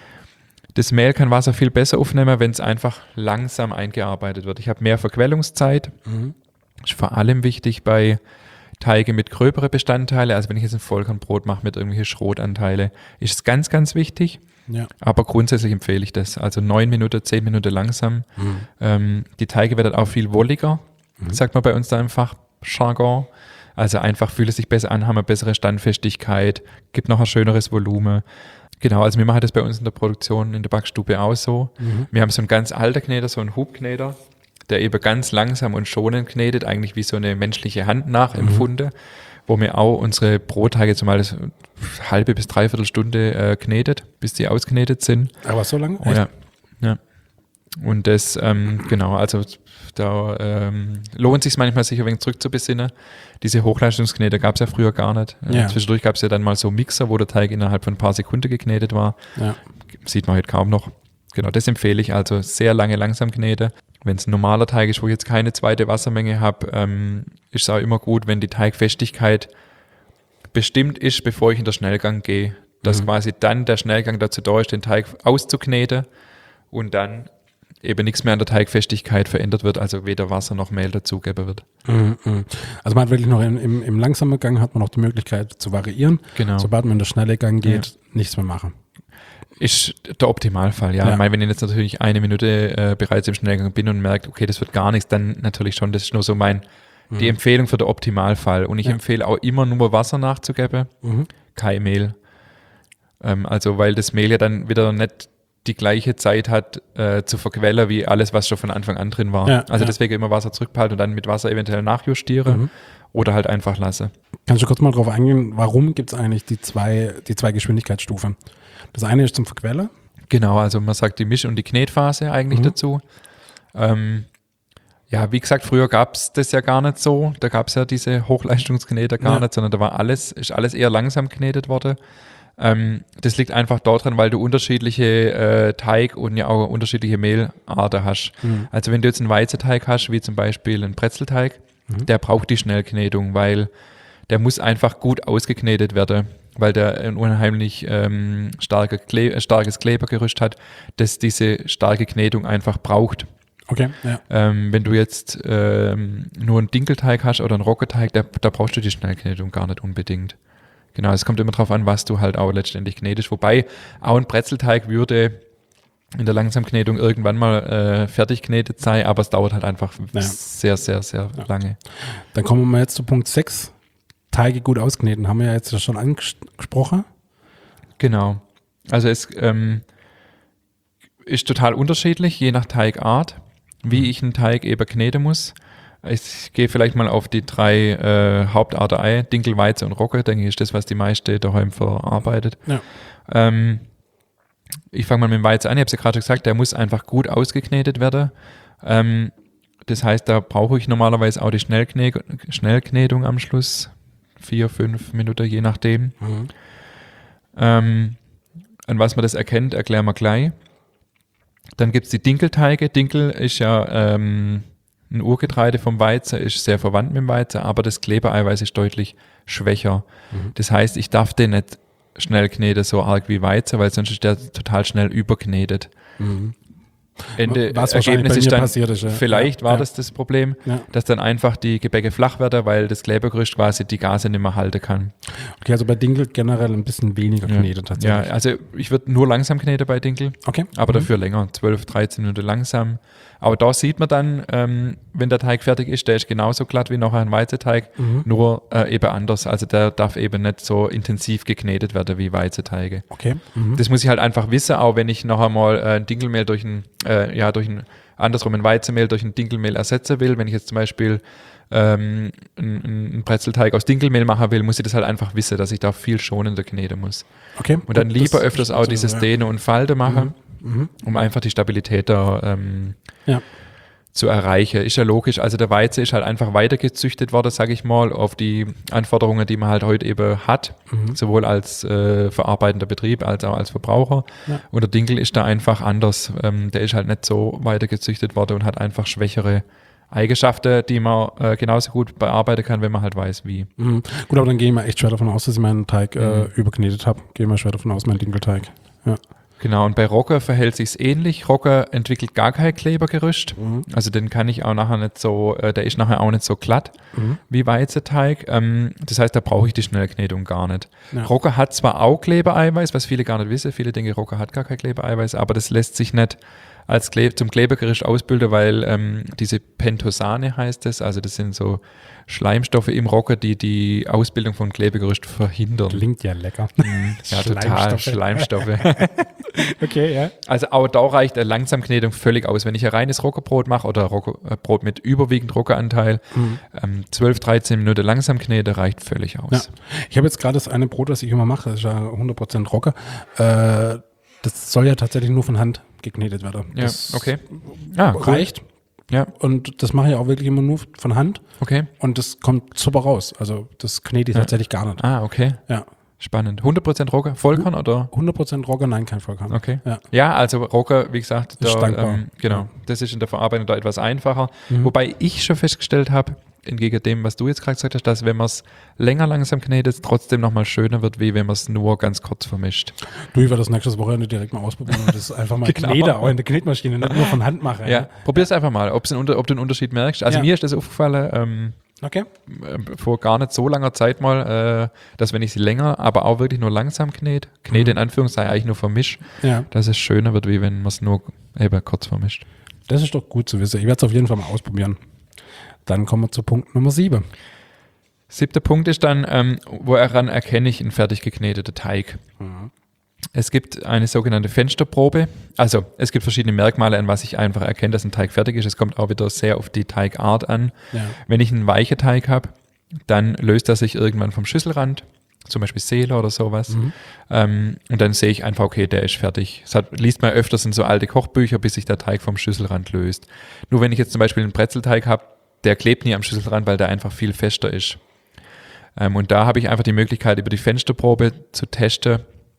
Das Mehl kann Wasser viel besser aufnehmen, wenn es einfach langsam eingearbeitet wird. Ich habe mehr Verquellungszeit. Mhm. Ist vor allem wichtig bei Teige mit gröberen Bestandteilen. Also wenn ich jetzt ein Vollkornbrot mache mit irgendwelchen Schrotanteile, ist es ganz, ganz wichtig. Ja. Aber grundsätzlich empfehle ich das. Also neun Minuten, zehn Minuten langsam. Mhm. Ähm, die Teige werden auch viel wolliger, sagt man bei uns da im Fachjargon. Also einfach fühlen sich besser an, haben eine bessere Standfestigkeit, gibt noch ein schöneres Volumen. Genau, also wir machen das bei uns in der Produktion, in der Backstube auch so. Mhm. Wir haben so einen ganz alten Kneter, so einen Hubkneter, der eben ganz langsam und schonend knetet, eigentlich wie so eine menschliche Hand nachempfunden, wo wir auch unsere Brotteige zumal das halbe bis dreiviertel Stunde äh, knetet, bis die ausknetet sind. Aber so lange? Ja, ja. Und das, ähm, genau, also da ähm, lohnt sich manchmal, sich ein wenig zurückzubesinnen. Diese Hochleistungskneter gab es ja früher gar nicht. Äh, Ja. Zwischendurch gab es ja dann mal so Mixer, wo der Teig innerhalb von ein paar Sekunden geknetet war. Ja. Sieht man heute kaum noch. Genau, das empfehle ich, also sehr lange langsam kneten. Wenn es ein normaler Teig ist, wo ich jetzt keine zweite Wassermenge habe, ähm, ist es auch immer gut, wenn die Teigfestigkeit bestimmt ist, bevor ich in den Schnellgang gehe, dass Mhm. quasi dann der Schnellgang dazu da ist, den Teig auszukneten und dann eben nichts mehr an der Teigfestigkeit verändert wird, also weder Wasser noch Mehl dazugeben wird. Mhm, mhm. Also man hat wirklich noch im, im, im langsamen Gang hat man noch die Möglichkeit zu variieren. Genau. Sobald man in den schnellen Gang geht, nichts mehr machen. Ist der Optimalfall, ja. Ja. Ich meine, wenn ich jetzt natürlich eine Minute äh, bereits im Schnellgang bin und merke, okay, das wird gar nichts, dann natürlich schon, das ist nur so mein, die Empfehlung für den Optimalfall. Und ich Ja. empfehle auch immer nur Wasser nachzugeben, Mhm. kein Mehl. Ähm, also, weil das Mehl ja dann wieder nicht die gleiche Zeit hat äh, zu verquellen, wie alles, was schon von Anfang an drin war. Ja, also ja. deswegen immer Wasser zurückbehalten und dann mit Wasser eventuell nachjustieren Mhm. oder halt einfach lassen. Kannst du kurz mal drauf eingehen, warum gibt es eigentlich die zwei, die zwei Geschwindigkeitsstufen? Das eine ist zum Verquellen. Genau, also man sagt die Misch- und die Knetphase eigentlich Mhm. dazu. Ähm, Ja, wie gesagt, früher gab es das ja gar nicht so. Da gab es ja diese Hochleistungskneter gar Ja. nicht, sondern da war alles, ist alles eher langsam geknetet worden. Ähm, das liegt einfach daran, weil du unterschiedliche äh, Teig und ja auch unterschiedliche Mehlarten hast. Mhm. Also wenn du jetzt einen Weizenteig hast, wie zum Beispiel einen Brezelteig, Mhm. der braucht die Schnellknetung, weil der muss einfach gut ausgeknetet werden, weil der ein unheimlich ähm, starke Kle äh, starkes Klebergerüst hat, das diese starke Knetung einfach braucht. Okay, ja. Ähm, wenn du jetzt ähm, nur einen Dinkelteig hast oder einen Roggenteig, da, da brauchst du die Schnellknetung gar nicht unbedingt. Genau, es kommt immer drauf an, was du halt auch letztendlich knetest. Wobei auch ein Brezelteig würde in der Langsamknetung irgendwann mal äh, fertig knetet sein, aber es dauert halt einfach Ja. sehr, sehr, sehr Ja. lange. Dann kommen wir mal jetzt zu Punkt sechs. Teige gut auskneten. Haben wir ja jetzt schon angesprochen. Genau. Also es ähm, ist total unterschiedlich, je nach Teigart, wie ich einen Teig eben kneten muss. Ich gehe vielleicht mal auf die drei äh, Hauptarten ein, Dinkel, Weizen und Rogge, denke ich, ist das, was die meisten daheim verarbeitet. Ja. Ähm, ich fange mal mit dem Weizen an, ich habe es ja gerade schon gesagt, der muss einfach gut ausgeknetet werden. Ähm, das heißt, da brauche ich normalerweise auch die Schnellkne Schnellknetung am Schluss, vier, fünf Minuten, je nachdem. Mhm. Ähm, an was man das erkennt, erklären wir gleich. Dann gibt es die Dinkelteige. Dinkel ist ja ähm, ein Urgetreide vom Weizen, ist sehr verwandt mit dem Weizen, aber das Klebereiweiß ist deutlich schwächer. Mhm. Das heißt, ich darf den nicht schnell kneten, so arg wie Weizen, weil sonst ist der total schnell überknetet. Mhm. Ende, Was wahrscheinlich Ergebnis bei ist mir dann, passiert ist, ja. vielleicht Ja, war ja. das das Problem, Ja. dass dann einfach die Gebäcke flach werden, weil das Klebergerüst quasi die Gase nicht mehr halten kann. Okay, also bei Dinkel generell ein bisschen weniger knetet Ja, tatsächlich. also ich würde nur langsam kneten bei Dinkel. Okay. Aber Mhm. dafür länger, zwölf, dreizehn Minuten langsam. Aber da sieht man dann, ähm, wenn der Teig fertig ist, der ist genauso glatt wie noch ein Weizenteig, Mhm. nur äh, eben anders. Also der darf eben nicht so intensiv geknetet werden wie Weizenteige. Okay. Mhm. Das muss ich halt einfach wissen, auch wenn ich noch einmal äh, ein Dinkelmehl durch ein, äh, ja, durch ein, andersrum ein Weizenmehl durch ein Dinkelmehl ersetzen will. Wenn ich jetzt zum Beispiel ähm, einen, einen Brezelteig aus Dinkelmehl machen will, muss ich das halt einfach wissen, dass ich da viel schonender kneten muss. Okay. Und dann Gut, lieber das- öfters auch das- dieses ja. Dehnen und Falten machen, Mhm. um einfach die Stabilität da ähm, Ja. zu erreichen. Ist ja logisch. Also der Weizen ist halt einfach weitergezüchtet worden, sage ich mal, auf die Anforderungen, die man halt heute eben hat, Mhm. sowohl als äh, verarbeitender Betrieb als auch als Verbraucher. Ja. Und der Dinkel ist da einfach anders. Ähm, der ist halt nicht so weitergezüchtet worden und hat einfach schwächere Eigenschaften, die man äh, genauso gut bearbeiten kann, wenn man halt weiß, wie. Mhm. Gut, aber dann gehe ich mal echt schwer davon aus, dass ich meinen Teig äh, überknetet habe. Gehe mal schwer davon aus, mein Dinkelteig. Ja. Genau, und bei Rogge verhält sich's ähnlich. Rogge entwickelt gar kein Klebergerüst. Mhm. Also den kann ich auch nachher nicht so, äh, der ist nachher auch nicht so glatt Mhm. wie Weizenteig. Ähm, das heißt, da brauche ich die Schnellknetung gar nicht. Ja. Rogge hat zwar auch Klebereiweiß, was viele gar nicht wissen. Viele denken, Rogge hat gar kein Klebereiweiß, aber das lässt sich nicht als Kle zum Klebergerüst ausbilden, weil ähm, diese Pentosane heißt es, also das sind so Schleimstoffe im Rogge, die die Ausbildung von Klebegerüst verhindern. Klingt ja lecker. Mhm. Ja, total. Schleimstoffe. Schleimstoffe. Okay, ja. Also auch da reicht eine Langsamknetung völlig aus. Wenn ich ein reines Roggebrot mache oder Rogge, äh, Brot mit überwiegend Roggeanteil, Mhm. ähm, zwölf, dreizehn Minuten langsam knete, reicht völlig aus. Ja. Ich habe jetzt gerade das eine Brot, was ich immer mache, das ist ja hundert Prozent Rogge. Äh, das soll ja tatsächlich nur von Hand geknetet werden. Ja, Das okay. Ah, cool. reicht. Ja, Und das mache ich auch wirklich immer nur von Hand. okay. Und das kommt super raus. Also das knete ich Ja. tatsächlich gar nicht. Ah, okay. Ja. Spannend. hundert Prozent Rogge, Vollkorn oder? hundert Prozent Rogge, nein, kein Vollkorn. Okay. Ja. Ja, also Rogge, wie gesagt, Ist da, dankbar. ähm, genau, Ja. das ist in der Verarbeitung da etwas einfacher. Mhm. Wobei ich schon festgestellt habe, entgegen dem, was du jetzt gerade gesagt hast, dass wenn man es länger langsam knetet, trotzdem nochmal schöner wird, wie wenn man es nur ganz kurz vermischt. Du, ich werde das nächstes Wochenende direkt mal ausprobieren und das einfach mal Genau. knete, auch in der Knetmaschine, nicht nur von Hand mache. Ja, probier es einfach mal, ob's ein Unter ob du einen Unterschied merkst. Also Ja. mir ist das aufgefallen, ähm, Okay. äh, vor gar nicht so langer Zeit mal, äh, dass wenn ich sie länger, aber auch wirklich nur langsam knete, knete in Anführungszeichen eigentlich nur vermischt, Ja. dass es schöner wird, wie wenn man es nur eben kurz vermischt. Das ist doch gut zu wissen. Ich werde es auf jeden Fall mal ausprobieren. Dann kommen wir zu Punkt Nummer sieben. Siebter Punkt ist dann, ähm, woran erkenne ich einen fertig gekneteten Teig? Mhm. Es gibt eine sogenannte Fensterprobe. Also es gibt verschiedene Merkmale, an was ich einfach erkenne, dass ein Teig fertig ist. Es kommt auch wieder sehr auf die Teigart an. Ja. Wenn ich einen weichen Teig habe, dann löst er sich irgendwann vom Schüsselrand. zum Beispiel Seele oder sowas. Mhm. Ähm, und dann sehe ich einfach, okay, der ist fertig. Das hat, liest man öfters in so alte Kochbücher, bis sich der Teig vom Schüsselrand löst. Nur wenn ich jetzt zum Beispiel einen Brezelteig habe, der klebt nie am Schüsselrand, weil der einfach viel fester ist. Ähm, und da habe ich einfach die Möglichkeit, über die Fensterprobe zu testen,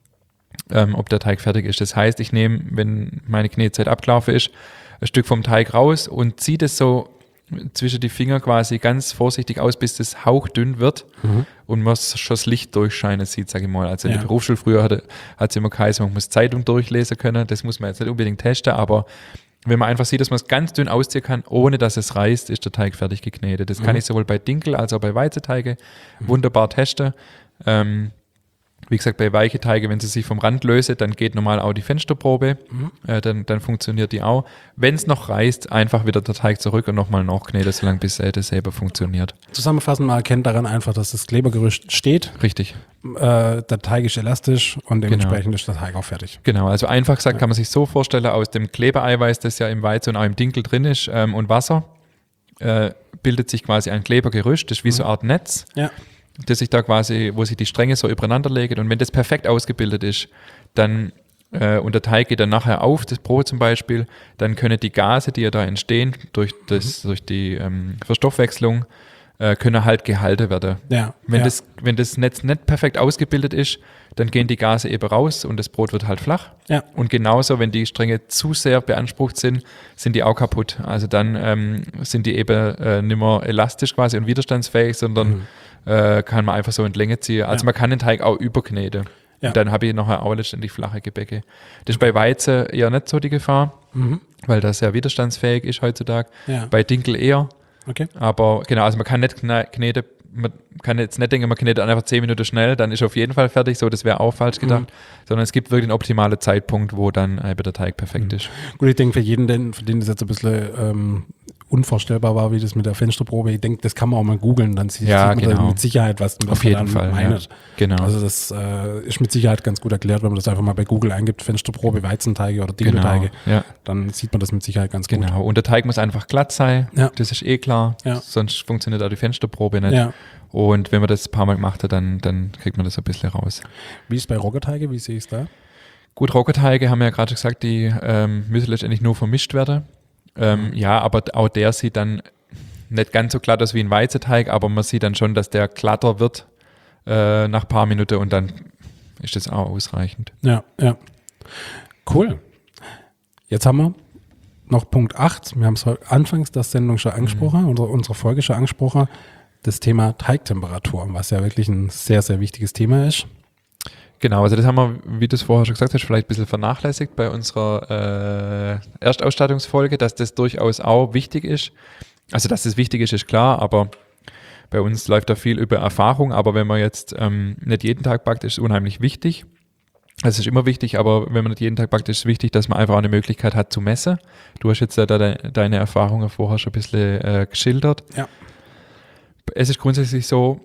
ähm, ob der Teig fertig ist. Das heißt, ich nehme, wenn meine Knetzeit abgelaufen ist, ein Stück vom Teig raus und ziehe das so zwischen die Finger quasi ganz vorsichtig aus, bis das hauchdünn wird Mhm. und man schon das Licht durchscheinen sieht, sage ich mal. Also in Ja. der Berufsschule früher hat es immer geheißen, man muss Zeitung durchlesen können. Das muss man jetzt nicht unbedingt testen, aber wenn man einfach sieht, dass man es ganz dünn ausziehen kann, ohne dass es reißt, ist der Teig fertig geknetet. Das Mhm. kann ich sowohl bei Dinkel als auch bei Weizenteige mhm. wunderbar testen. Ähm, Wie gesagt, bei weiche Teige, wenn sie sich vom Rand lösen, dann geht normal auch die Fensterprobe, Mhm. äh, dann, dann funktioniert die auch. Wenn es noch reißt, einfach wieder der Teig zurück und nochmal nachkneten, solange bis äh, das selber funktioniert. Zusammenfassend, man erkennt daran einfach, dass das Klebergerüst steht, Richtig. äh, der Teig ist elastisch und dementsprechend Genau. ist der Teig auch fertig. Genau, also einfach gesagt Ja. kann man sich so vorstellen, aus dem Klebereiweiß, das ja im Weizen und auch im Dinkel drin ist, ähm, und Wasser, äh, bildet sich quasi ein Klebergerüst, das ist wie Mhm. so eine Art Netz, Ja. das sich da quasi, wo sich die Stränge so übereinander legen, und wenn das perfekt ausgebildet ist, dann äh, und der Teig geht dann nachher auf, das Brot zum Beispiel, dann können die Gase, die ja da entstehen durch, das, Mhm. durch die ähm, Verstoffwechslung, äh, können halt gehalten werden. Ja. Wenn, ja. das, wenn das Netz nicht perfekt ausgebildet ist, dann gehen die Gase eben raus und das Brot wird halt flach. Ja. Und genauso, wenn die Stränge zu sehr beansprucht sind, sind die auch kaputt. Also dann ähm, sind die eben äh, nicht mehr elastisch quasi und widerstandsfähig, sondern Mhm. äh, kann man einfach so in die Länge ziehen. Also Ja. man kann den Teig auch überkneten. Ja. Und dann habe ich nachher auch letztendlich flache Gebäcke. Das ist bei Weizen eher nicht so die Gefahr, Mhm. weil das sehr widerstandsfähig ist heutzutage. Ja. Bei Dinkel eher. Okay. Aber genau, also man kann nicht kne- kneten, man kann jetzt nicht denken, man knetet einfach zehn Minuten schnell, dann ist auf jeden Fall fertig, so, das wäre auch falsch gedacht, Mhm. sondern es gibt wirklich einen optimalen Zeitpunkt, wo dann eben der Teig perfekt Mhm. ist. Gut, ich denke, für jeden, den, für den das jetzt ein bisschen ähm, unvorstellbar war, wie das mit der Fensterprobe, ich denke, das kann man auch mal googeln, dann sieht, Ja, sieht man genau. da mit Sicherheit, was, was Auf man jeden dann Fall, meint. ja. Genau. Also das äh, ist mit Sicherheit ganz gut erklärt, wenn man das einfach mal bei Google eingibt, Fensterprobe, Weizenteige oder Genau, Dinkelteige, ja, dann sieht man das mit Sicherheit ganz gut. genau. Und der Teig muss einfach glatt sein, Ja. das ist eh klar, Ja. sonst funktioniert auch die Fensterprobe nicht. Ja. Und wenn man das ein paar Mal gemacht hat, dann, dann kriegt man das ein bisschen raus. Wie ist es bei Roggenteige, wie sehe ich es da? Gut, Roggenteige haben wir ja gerade schon gesagt, die ähm, müssen letztendlich nur vermischt werden. Ähm, ja, aber auch der sieht dann nicht ganz so glatt aus wie ein Weizenteig, aber man sieht dann schon, dass der glatter wird äh, nach ein paar Minuten und dann ist das auch ausreichend. Ja, ja. Cool. Jetzt haben wir noch Punkt acht. Wir haben es anfangs der Sendung schon angesprochen, Mhm. unsere, unsere Folge schon angesprochen, das Thema Teigtemperatur, was ja wirklich ein sehr, sehr wichtiges Thema ist. Genau, also das haben wir, wie du es vorher schon gesagt hast, vielleicht ein bisschen vernachlässigt bei unserer äh, Erstausstattungsfolge, dass das durchaus auch wichtig ist. Also, dass das wichtig ist, ist klar, aber bei uns läuft da viel über Erfahrung. Aber wenn man jetzt ähm, nicht jeden Tag backt, ist es unheimlich wichtig. Es ist immer wichtig, aber wenn man nicht jeden Tag backt, ist es wichtig, dass man einfach auch eine Möglichkeit hat zu messen. Du hast jetzt ja da de- deine Erfahrungen vorher schon ein bisschen äh, geschildert. Ja. Es ist grundsätzlich so,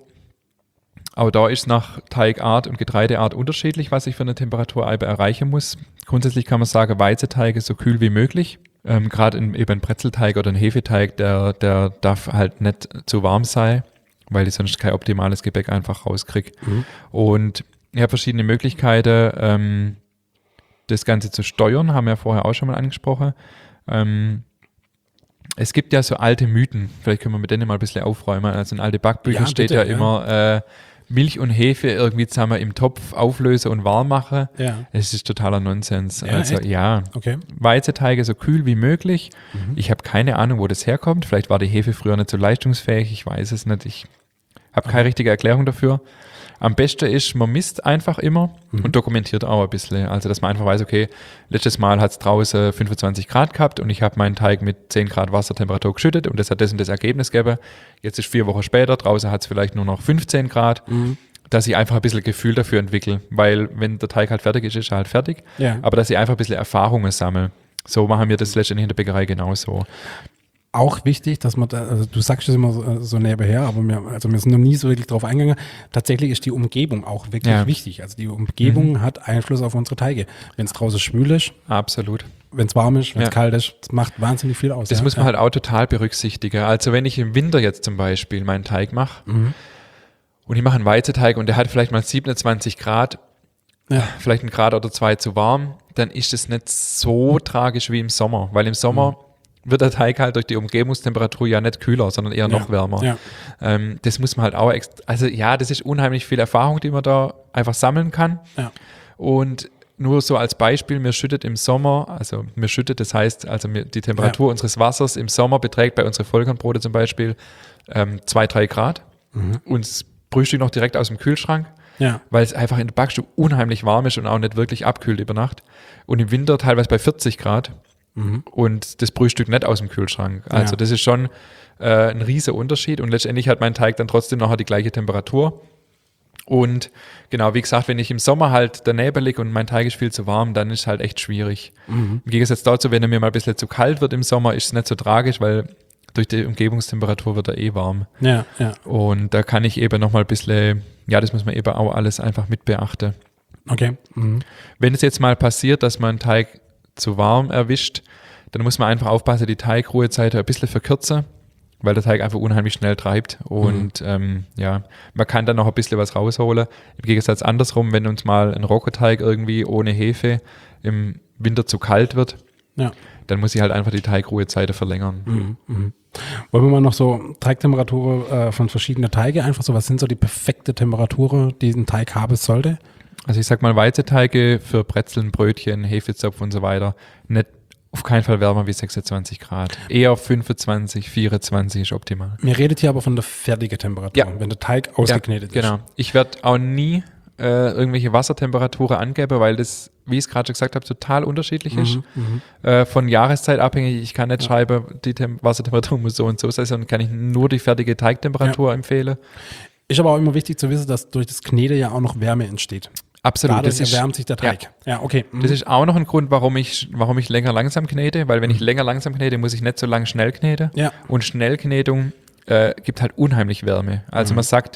auch da ist es nach Teigart und Getreideart unterschiedlich, was ich für eine Temperaturalbe erreichen muss. Grundsätzlich kann man sagen, Weizenteig so kühl wie möglich. Ähm, Gerade eben ein Brezelteig oder ein Hefeteig, der, der darf halt nicht zu warm sein, weil ich sonst kein optimales Gebäck einfach rauskriege. Mhm. Und ich habe verschiedene Möglichkeiten, ähm, das Ganze zu steuern, haben wir ja vorher auch schon mal angesprochen. Ähm, es gibt ja so alte Mythen, vielleicht können wir mit denen mal ein bisschen aufräumen. Also in alte Backbücher Ja, steht bitte, ja, ja. immer äh, Milch und Hefe irgendwie zusammen im Topf auflösen und warm machen. Ja. Es ist totaler Nonsens. Ja, also echt? ja, Okay. Weizenteige so kühl wie möglich. Mhm. Ich habe keine Ahnung, wo das herkommt. Vielleicht war die Hefe früher nicht so leistungsfähig. Ich weiß es nicht. Ich habe keine richtige Erklärung dafür. Am besten ist, man misst einfach immer Mhm. und dokumentiert auch ein bisschen. Also, dass man einfach weiß, okay, letztes Mal hat es draußen fünfundzwanzig Grad gehabt und ich habe meinen Teig mit zehn Grad Wassertemperatur geschüttet und das hat das und das Ergebnis gegeben. Jetzt ist vier Wochen später, draußen hat es vielleicht nur noch fünfzehn Grad. Mhm. Dass ich einfach ein bisschen Gefühl dafür entwickle, weil wenn der Teig halt fertig ist, ist er halt fertig. Ja. Aber dass ich einfach ein bisschen Erfahrungen sammle. So machen wir das letztendlich in der Bäckerei genauso. Auch wichtig, dass man, da, also du sagst es immer so, so nebenher, aber wir, also wir sind noch nie so wirklich drauf eingegangen. Tatsächlich ist die Umgebung auch wirklich Ja. wichtig. Also die Umgebung hat Einfluss auf unsere Teige. Wenn es draußen schwül ist, Absolut. wenn es warm ist, wenn es Ja. kalt ist, das macht wahnsinnig viel aus. Das ja? muss man ja. halt auch total berücksichtigen. Also wenn ich im Winter jetzt zum Beispiel meinen Teig mache Mhm. und ich mache einen Weizenteig und der hat vielleicht mal siebenundzwanzig Grad, ja. vielleicht ein Grad oder zwei zu warm, dann ist es nicht so tragisch wie im Sommer, weil im Sommer mhm. wird der Teig halt durch die Umgebungstemperatur ja nicht kühler, sondern eher noch ja. wärmer. Ja. Ähm, das muss man halt auch, ext- also ja, das ist unheimlich viel Erfahrung, die man da einfach sammeln kann. Ja. Und nur so als Beispiel, mir schüttet im Sommer, also mir schüttet, das heißt, also mir, die Temperatur ja. unseres Wassers im Sommer beträgt bei unseren Vollkornbrote zum Beispiel ähm, zwei, drei Grad mhm. und das Frühstück noch direkt aus dem Kühlschrank, ja. weil es einfach in der Backstube unheimlich warm ist und auch nicht wirklich abkühlt über Nacht. Und im Winter teilweise bei vierzig Grad mhm. und das Frühstück nicht aus dem Kühlschrank. Also ja. das ist schon äh, ein riesiger Unterschied und letztendlich hat mein Teig dann trotzdem nachher die gleiche Temperatur. Und genau, wie gesagt, wenn ich im Sommer halt daneben liege und mein Teig ist viel zu warm, dann ist es halt echt schwierig. Mhm. Im Gegensatz dazu, wenn er mir mal ein bisschen zu kalt wird im Sommer, ist es nicht so tragisch, weil durch die Umgebungstemperatur wird er eh warm. Ja, ja. Und da kann ich eben nochmal ein bisschen, ja, das muss man eben auch alles einfach mit beachten. Okay. Mhm. Wenn es jetzt mal passiert, dass man einen Teig zu warm erwischt, dann muss man einfach aufpassen, die Teigruhezeit ein bisschen verkürzen, weil der Teig einfach unheimlich schnell treibt und mhm. ähm, ja, man kann dann noch ein bisschen was rausholen. Im Gegensatz andersrum, wenn uns mal ein Roggenteig irgendwie ohne Hefe im Winter zu kalt wird, ja. dann muss ich halt einfach die Teigruhezeiten verlängern. Mhm. Mhm. Wollen wir mal noch so Teigtemperatur äh, von verschiedenen Teige einfach so, was sind so die perfekte Temperatur, die ein Teig haben sollte? Also ich sag mal Weizenteige für Brezeln, Brötchen, Hefezopf und so weiter, nicht auf keinen Fall wärmer wie sechsundzwanzig Grad. Eher fünfundzwanzig, vierundzwanzig ist optimal. Mir redet hier aber von der fertigen Temperatur, ja. wenn der Teig ausgeknetet ja, genau. ist. Genau. Ich werde auch nie äh, irgendwelche Wassertemperaturen angeben, weil das, wie ich es gerade schon gesagt habe, total unterschiedlich mhm, ist. Mhm. Äh, von Jahreszeit abhängig. Ich kann nicht ja. schreiben, die Tem- Wassertemperatur muss so und so sein, sondern kann ich nur die fertige Teigtemperatur ja. empfehlen. Ist aber auch immer wichtig zu wissen, dass durch das Knete ja auch noch Wärme entsteht. Absolut. Dadurch das erwärmt ist, sich der Teig. Ja, ja okay. Mhm. Das ist auch noch ein Grund, warum ich, warum ich länger langsam knete, weil wenn ich länger langsam knete, muss ich nicht so lang schnell kneten. Ja. Und Schnellknetung äh, gibt halt unheimlich Wärme. Also mhm. man sagt,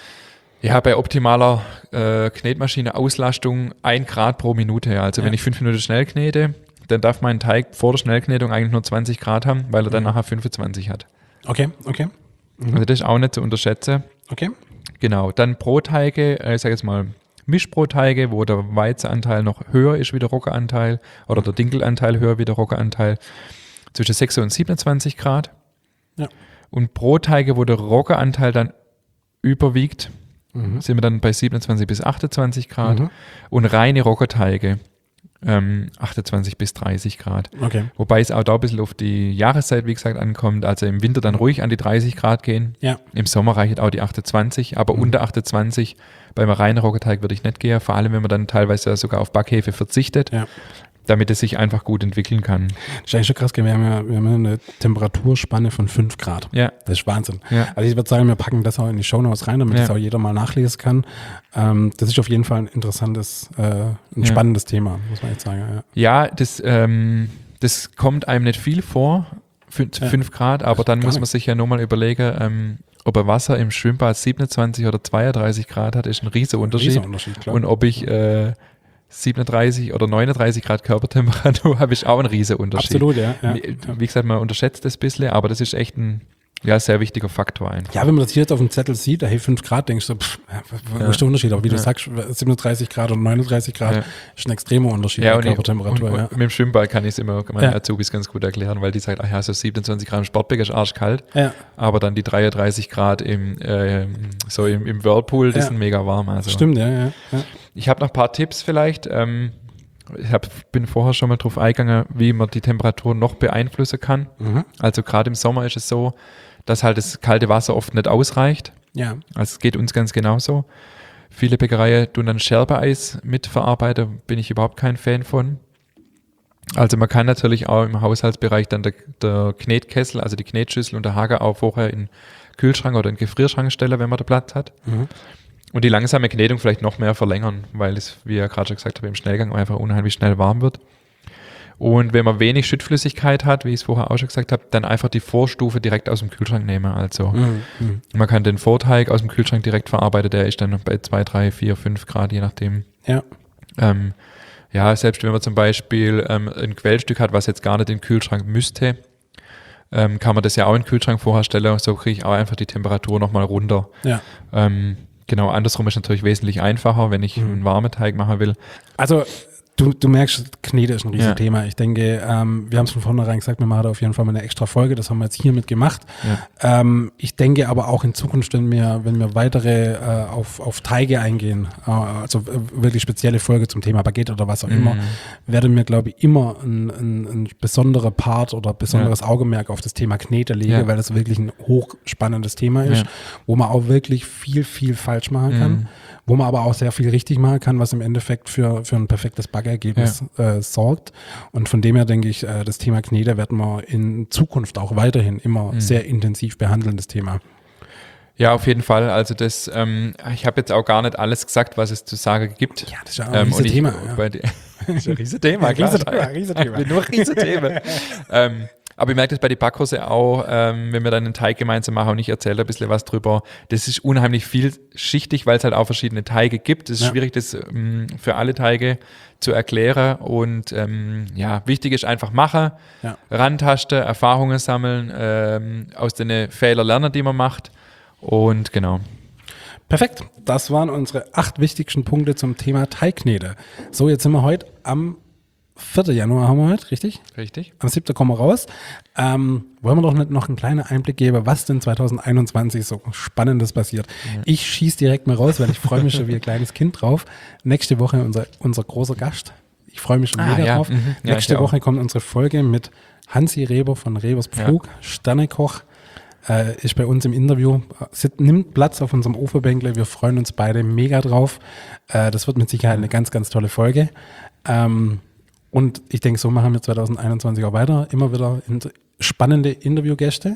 ja, bei optimaler äh, Knetmaschine Auslastung ein Grad pro Minute. Also ja. wenn ich fünf Minuten schnell knete, dann darf mein Teig vor der Schnellknetung eigentlich nur zwanzig Grad haben, weil er dann mhm. nachher fünfundzwanzig hat. Okay, okay. Mhm. Also das ist auch nicht zu unterschätzen. Okay. Genau, dann Brotteige, äh, ich sage jetzt mal Mischbrotteige, wo der Weizenanteil noch höher ist wie der Roggenanteil oder der Dinkelanteil höher wie der Roggenanteil, zwischen sechs und siebenundzwanzig Grad. Ja. Und Brotteige, wo der Roggenanteil dann überwiegt, mhm. sind wir dann bei siebenundzwanzig bis achtundzwanzig Grad. Mhm. Und reine Roggenteige ähm, achtundzwanzig bis dreißig Grad. Okay. Wobei es auch da ein bisschen auf die Jahreszeit, wie gesagt, ankommt. Also im Winter dann ruhig an die dreißig Grad gehen. Ja. Im Sommer reicht auch die achtundzwanzig, aber mhm. unter achtundzwanzig beim reinen Roggenteig würde ich nicht gehen, vor allem wenn man dann teilweise sogar auf Backhefe verzichtet, ja. damit es sich einfach gut entwickeln kann. Das ist eigentlich schon krass, wir haben ja, wir haben ja eine Temperaturspanne von fünf Grad. Ja. Das ist Wahnsinn. Ja. Also ich würde sagen, wir packen das auch in die Shownotes rein, damit ja. das auch jeder mal nachlesen kann. Ähm, das ist auf jeden Fall ein interessantes, äh, ein ja. spannendes Thema, muss man jetzt sagen. Ja, ja das, ähm, das kommt einem nicht viel vor, fünf ja. Grad, aber dann muss man sich ja nur mal überlegen, ähm, ob er Wasser im Schwimmbad siebenundzwanzig oder zweiunddreißig Grad hat, ist ein riesiger Unterschied. Riesen Unterschied, klar. Und ob ich äh, siebenunddreißig oder neununddreißig Grad Körpertemperatur habe, ist auch ein riesiger Unterschied. Absolut, ja. ja. Wie, wie gesagt, man unterschätzt das ein bisschen, aber das ist echt ein ja, sehr wichtiger Faktor einfach. Ja, wenn man das hier jetzt auf dem Zettel sieht, hey, fünf Grad, denkst du, pff, wo ja. ist der Unterschied? Aber wie ja. du sagst, siebenunddreißig Grad und neununddreißig Grad ja. ist ein extremer Unterschied ja, in der Körpertemperatur. Und, und, ja. und mit dem Schwimmbad kann ich es immer meinen ja. Azubis ganz gut erklären, weil die sagen, ach ja, so siebenundzwanzig Grad im Sportbecken ist arschkalt, ja. aber dann die dreiunddreißig Grad im, äh, so im, im Whirlpool, die ja. sind mega warm. Also. Stimmt, ja, ja. ja. Ich habe noch ein paar Tipps vielleicht. Ähm, ich hab, bin vorher schon mal drauf eingegangen, wie man die Temperatur noch beeinflussen kann. Mhm. Also gerade im Sommer ist es so, dass halt das kalte Wasser oft nicht ausreicht. Ja. Also es geht uns ganz genauso. Viele Bäckereien tun dann Scherbeeis mitverarbeiten, bin ich überhaupt kein Fan von. Also man kann natürlich auch im Haushaltsbereich dann der, der Knetkessel, also die Knetschüssel und der Hager auch vorher in den Kühlschrank oder in den Gefrierschrank stellen, wenn man den Platz hat. Mhm. Und die langsame Knetung vielleicht noch mehr verlängern, weil es, wie ich gerade schon gesagt habe, im Schnellgang einfach unheimlich schnell warm wird. Und wenn man wenig Schüttflüssigkeit hat, wie ich es vorher auch schon gesagt habe, dann einfach die Vorstufe direkt aus dem Kühlschrank nehmen. Also mhm. man kann den Vorteig aus dem Kühlschrank direkt verarbeiten, der ist dann bei zwei, drei, vier, fünf Grad, je nachdem. Ja. Ähm, ja, selbst wenn man zum Beispiel ähm, ein Quellstück hat, was jetzt gar nicht in den Kühlschrank müsste, ähm, kann man das ja auch in den Kühlschrank vorher stellen. So kriege ich auch einfach die Temperatur nochmal runter. Ja. Ähm, Genau, andersrum ist natürlich wesentlich einfacher, wenn ich mhm. einen warmen Teig machen will. Also du, du merkst, Knete ist ein riesiges ja. Thema. Ich denke, ähm, wir haben es von vornherein gesagt, wir machen da auf jeden Fall mal eine extra Folge, das haben wir jetzt hiermit gemacht. Ja. Ähm, ich denke aber auch in Zukunft, wenn wir, wenn wir weitere äh, auf, auf Teige eingehen, äh, also äh, wirklich spezielle Folge zum Thema Baguette oder was auch mhm. immer, werden wir, glaube ich, immer ein, ein, ein besonderer Part oder besonderes ja. Augenmerk auf das Thema Knete legen, ja. weil das wirklich ein hochspannendes Thema ist, ja. wo man auch wirklich viel, viel falsch machen kann. Mhm. Wo man aber auch sehr viel richtig machen kann, was im Endeffekt für, für ein perfektes Backergebnis ja. äh, sorgt. Und von dem her denke ich, äh, das Thema Knete werden wir in Zukunft auch weiterhin immer mhm. sehr intensiv behandeln, das Thema. Ja, auf jeden Fall. Also das, ähm, ich habe jetzt auch gar nicht alles gesagt, was es zu sagen gibt. Ja, das ist ja auch ein ähm, riesiges Thema. Ja. Bei die, das ist ein riesiges Thema, klar. Riesenthema, Riesenthema. Nur riesiges Thema. ähm, Aber ich merke das bei den Backkurse auch, ähm, wenn wir dann einen Teig gemeinsam machen und ich erzähle ein bisschen was drüber. Das ist unheimlich vielschichtig, weil es halt auch verschiedene Teige gibt. Es ist ja. schwierig, das ähm, für alle Teige zu erklären. Und ähm, ja, wichtig ist einfach machen, ja. rantasten, Erfahrungen sammeln, ähm, aus den Fehlern lernen, die man macht. Und genau. Perfekt. Das waren unsere acht wichtigsten Punkte zum Thema Teigknete. So, jetzt sind wir heute am vierten Januar haben wir heute, richtig? Richtig. Am siebten kommen wir raus. Ähm, wollen wir doch nicht noch einen kleinen Einblick geben, was denn zwanzig einundzwanzig so Spannendes passiert. Ja. Ich schieße direkt mal raus, weil ich freue mich schon wie ein kleines Kind drauf. Nächste Woche unser, unser großer Gast. Ich freue mich schon ah, mega ja. drauf. Mhm. Ja, Nächste Woche kommt unsere Folge mit Hansi Reber von Rebers Pflug, ja. Sternekoch. Äh, ist bei uns im Interview, sit, nimmt Platz auf unserem Uferbänkle. Wir freuen uns beide mega drauf. Äh, das wird mit Sicherheit eine ganz, ganz tolle Folge. Ähm, Und ich denke, so machen wir zwanzig einundzwanzig auch weiter. Immer wieder spannende Interviewgäste.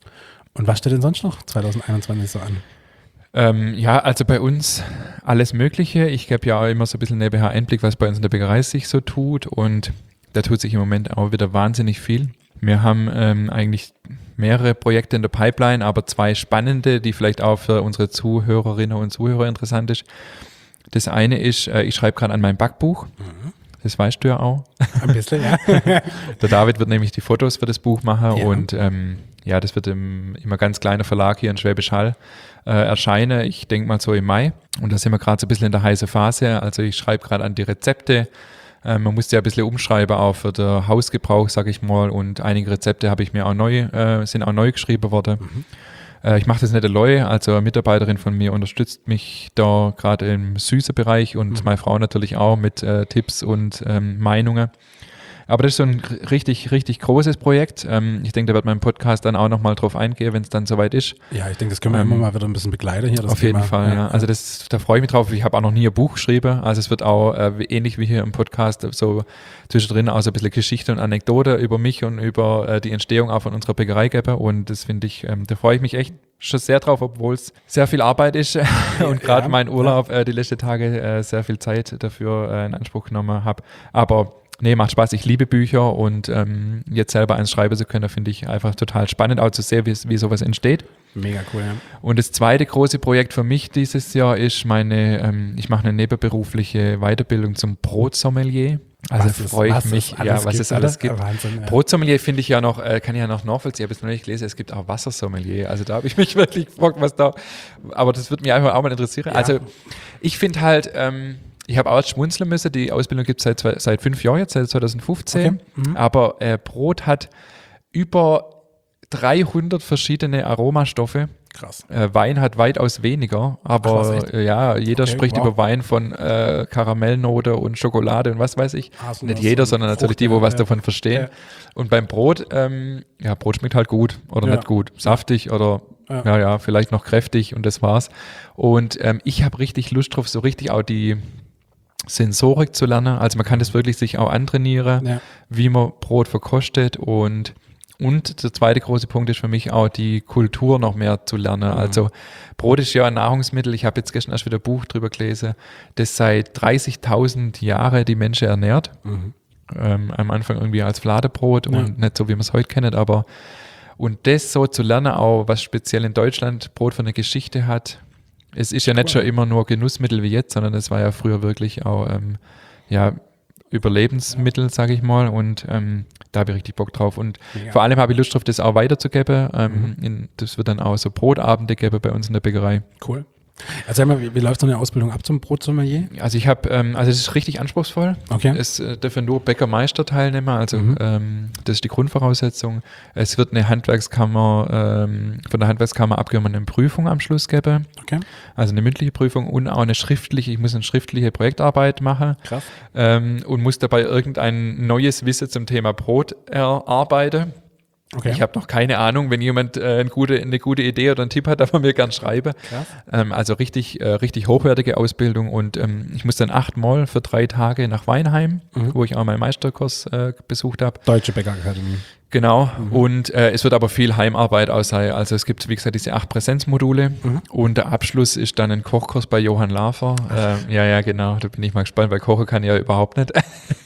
Und was steht denn sonst noch zwanzig einundzwanzig so an? Ähm, ja, also bei uns alles Mögliche. Ich gebe ja auch immer so ein bisschen nebenher Einblick, was bei uns in der Bäckerei sich so tut. Und da tut sich im Moment auch wieder wahnsinnig viel. Wir haben ähm, eigentlich mehrere Projekte in der Pipeline, aber zwei spannende, die vielleicht auch für unsere Zuhörerinnen und Zuhörer interessant ist. Das eine ist, äh, ich schreibe gerade an meinem Backbuch. Mhm. Das weißt du ja auch. Ein bisschen, ja. Der David wird nämlich die Fotos für das Buch machen ja. und ähm, ja, das wird im immer ganz kleiner Verlag hier in Schwäbisch Hall äh, erscheinen. Ich denke mal so im Mai. Und da sind wir gerade so ein bisschen in der heißen Phase. Also ich schreibe gerade an die Rezepte. Äh, man musste ja ein bisschen umschreiben, auch für den Hausgebrauch, sage ich mal. Und einige Rezepte habe ich mir auch neu, äh, sind auch neu geschrieben worden. Mhm. Ich mache das nicht allein, also eine Mitarbeiterin von mir unterstützt mich da gerade im süßen Bereich und mhm. meine Frau natürlich auch mit äh, Tipps und ähm, Meinungen. Aber das ist so ein richtig, richtig großes Projekt. Ähm, ich denke, da wird mein Podcast dann auch nochmal drauf eingehen, wenn es dann soweit ist. Ja, ich denke, das können wir ähm, immer mal wieder ein bisschen begleiten hier. Das auf Thema. jeden Fall, ja. ja. Also das, da freue ich mich drauf. Ich habe auch noch nie ein Buch geschrieben. Also es wird auch äh, ähnlich wie hier im Podcast so zwischendrin auch so ein bisschen Geschichte und Anekdote über mich und über äh, die Entstehung auch von unserer Bäckerei geben. Und das finde ich, ähm, da freue ich mich echt schon sehr drauf, obwohl es sehr viel Arbeit ist und gerade ja, mein Urlaub äh, die letzten Tage äh, sehr viel Zeit dafür äh, in Anspruch genommen habe. Aber nee, macht Spaß. Ich liebe Bücher und ähm, jetzt selber eins schreiben zu können, finde ich einfach total spannend, auch zu sehen, wie, wie sowas entsteht. Mega cool, ja. Und das zweite große Projekt für mich dieses Jahr ist meine, ähm, ich mache eine nebenberufliche Weiterbildung zum Brotsommelier. Also freue ich mich, ja, was gibt, es alles gibt. Wahnsinn, ja. Brotsommelier finde ich ja noch, äh, kann ich ja noch nachvollziehen, ich habe es noch nicht gelesen, es gibt auch Wassersommelier. Also da habe ich mich wirklich gefragt, was da, aber das würde mich einfach auch mal interessieren. Ja. Also ich finde halt, ähm, ich habe auch schmunzeln müssen, die Ausbildung gibt es seit, seit fünf Jahren jetzt, seit zwanzig fünfzehn, okay. mhm. aber äh, Brot hat über dreihundert verschiedene Aromastoffe. Krass. Äh, Wein hat weitaus weniger, aber Krass, äh, ja, jeder okay, spricht wow. über Wein von äh, Karamellnote und Schokolade und was weiß ich. Ah, so Nicht jeder, sondern Frucht, natürlich die, wo was ja. davon verstehen. Ja. Und beim Brot, ähm, ja, Brot schmeckt halt gut oder ja. nicht gut, saftig oder ja. ja, ja, vielleicht noch kräftig und das war's. Und ähm, ich habe richtig Lust drauf, so richtig auch die Sensorik zu lernen. Also man kann das wirklich sich auch antrainieren, ja. wie man Brot verkostet und Und der zweite große Punkt ist für mich auch, die Kultur noch mehr zu lernen. Mhm. Also Brot ist ja ein Nahrungsmittel. Ich habe jetzt gestern erst wieder ein Buch drüber gelesen, das seit dreißigtausend Jahren die Menschen ernährt. Mhm. Ähm, am Anfang irgendwie als Fladenbrot ja. und nicht so, wie man es heute kennt. Aber und das so zu lernen, auch was speziell in Deutschland Brot für eine Geschichte hat. Es ist ja nicht cool. schon immer nur Genussmittel wie jetzt, sondern es war ja früher wirklich auch ähm, ja, Überlebensmittel, sage ich mal, und ähm, da habe ich richtig Bock drauf und ja. vor allem habe ich Lust drauf, das auch weiterzugeben. Ähm, mhm. in, das wird dann auch so Brotabende geben bei uns in der Bäckerei. Cool. Also sag mal, wie, wie läuft so eine Ausbildung ab zum Brotsommelier? Also ich habe, ähm, also es ist richtig anspruchsvoll. Okay. Es äh, dürfen nur Bäckermeister teilnehmen, also Mhm. ähm, das ist die Grundvoraussetzung. Es wird eine Handwerkskammer, ähm, von der Handwerkskammer abgenommene Prüfung am Schluss geben. Okay. Also eine mündliche Prüfung und auch eine schriftliche, ich muss eine schriftliche Projektarbeit machen. Krass. Ähm, und muss dabei irgendein neues Wissen zum Thema Brot erarbeiten. Okay. Ich habe noch keine Ahnung, wenn jemand äh, eine, gute, eine gute Idee oder einen Tipp hat, darf er mir gern schreiben. Krass. Ähm, also richtig, äh, richtig hochwertige Ausbildung und ähm, ich muss dann achtmal für drei Tage nach Weinheim, Mhm. wo ich auch meinen Meisterkurs äh, besucht habe. Deutsche Bäckerakademie. Genau. Mhm. Und äh, es wird aber viel Heimarbeit auch sein. Also es gibt, wie gesagt, diese acht Präsenzmodule Mhm. und der Abschluss ist dann ein Kochkurs bei Johann Lafer. Ähm, ja, ja, genau. Da bin ich mal gespannt, weil kochen kann ich ja überhaupt nicht.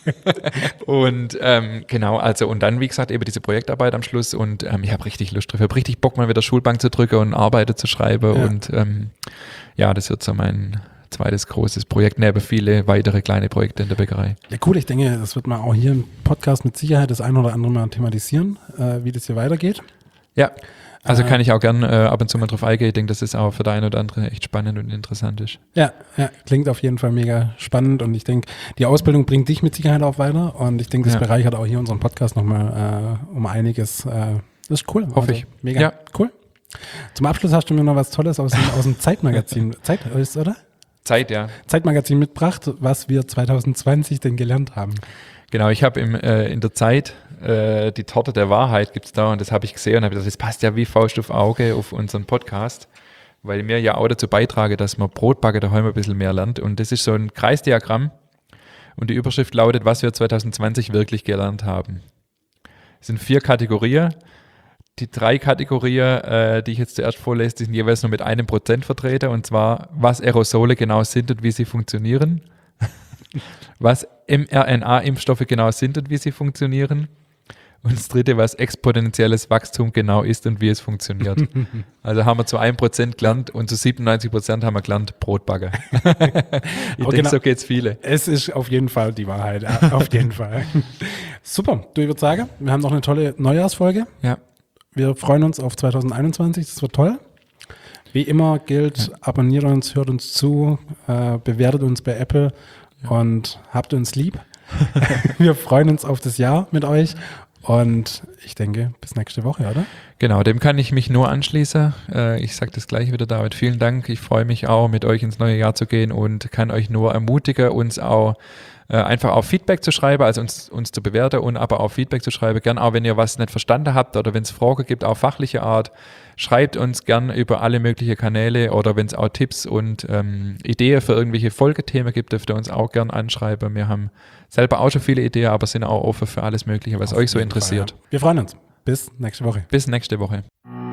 Und ähm, genau, also und dann, wie gesagt, eben diese Projektarbeit am Schluss und ähm, ich habe richtig Lust drauf. Ich habe richtig Bock, mal wieder Schulbank zu drücken und Arbeiten zu schreiben Ja. und ähm, ja, das wird so mein zweites großes Projekt, neben viele weitere kleine Projekte in der Bäckerei. Ja, cool. Ich denke, das wird man auch hier im Podcast mit Sicherheit das ein oder andere mal thematisieren, äh, wie das hier weitergeht. Ja, also Äh, kann ich auch gern äh, ab und zu mal drauf eingehen. Ich denke, dass das auch für der eine oder andere echt spannend und interessant ist. Ja, ja, klingt auf jeden Fall mega spannend und ich denke, die Ausbildung bringt dich mit Sicherheit auch weiter und ich denke, das Ja. bereichert auch hier unseren Podcast nochmal äh, um einiges. Äh, das ist cool. Hoffe ich. Mega Ja. cool. Zum Abschluss hast du mir noch was Tolles aus dem, aus dem Zeitmagazin, Zeit, ist, oder? Zeit, ja. Zeitmagazin mitgebracht, was wir zwanzig zwanzig denn gelernt haben. Genau, ich habe äh, in der Zeit äh, die Torte der Wahrheit gibt's da und das habe ich gesehen und habe gesagt, das passt ja wie Faust auf Auge auf unseren Podcast, weil mir ja auch dazu beitrage, dass man Brotbacke daheim ein bisschen mehr lernt und das ist so ein Kreisdiagramm und die Überschrift lautet, was wir zwanzig zwanzig wirklich gelernt haben. Es sind vier Kategorien. Die drei Kategorien, äh, die ich jetzt zuerst vorlese, die sind jeweils nur mit einem Prozent vertreten und zwar, was Aerosole genau sind und wie sie funktionieren. Was mRNA-Impfstoffe genau sind und wie sie funktionieren. Und das dritte, was exponentielles Wachstum genau ist und wie es funktioniert. Also haben wir zu einem Prozent gelernt und zu siebenundneunzig Prozent haben wir gelernt Brotbacke. ich denke, genau. so geht's viele. Es ist auf jeden Fall die Wahrheit, ja, auf jeden Fall. Super, du, ich würde sagen, wir haben noch eine tolle Neujahrsfolge. Ja. Wir freuen uns auf zwanzig einundzwanzig, das wird toll. Wie immer gilt, abonniert uns, hört uns zu, äh, bewertet uns bei Apple Ja. und habt uns lieb. Wir freuen uns auf das Jahr mit euch und ich denke, bis nächste Woche, oder? Genau, dem kann ich mich nur anschließen. Äh, ich sage das gleiche wieder, David. Vielen Dank. Ich freue mich auch, mit euch ins neue Jahr zu gehen und kann euch nur ermutigen, uns auch äh, einfach auch Feedback zu schreiben, also uns, uns zu bewerten und aber auch Feedback zu schreiben. Gern auch, wenn ihr was nicht verstanden habt oder wenn es Fragen gibt, auch fachliche Art. Schreibt uns gern über alle möglichen Kanäle oder wenn es auch Tipps und ähm, Ideen für irgendwelche Folgethemen gibt, dürft ihr uns auch gern anschreiben. Wir haben selber auch schon viele Ideen, aber sind auch offen für alles Mögliche, was Auf euch so jeden Fall, interessiert. ja. Wir freuen uns. Bis nächste Woche. Bis nächste Woche.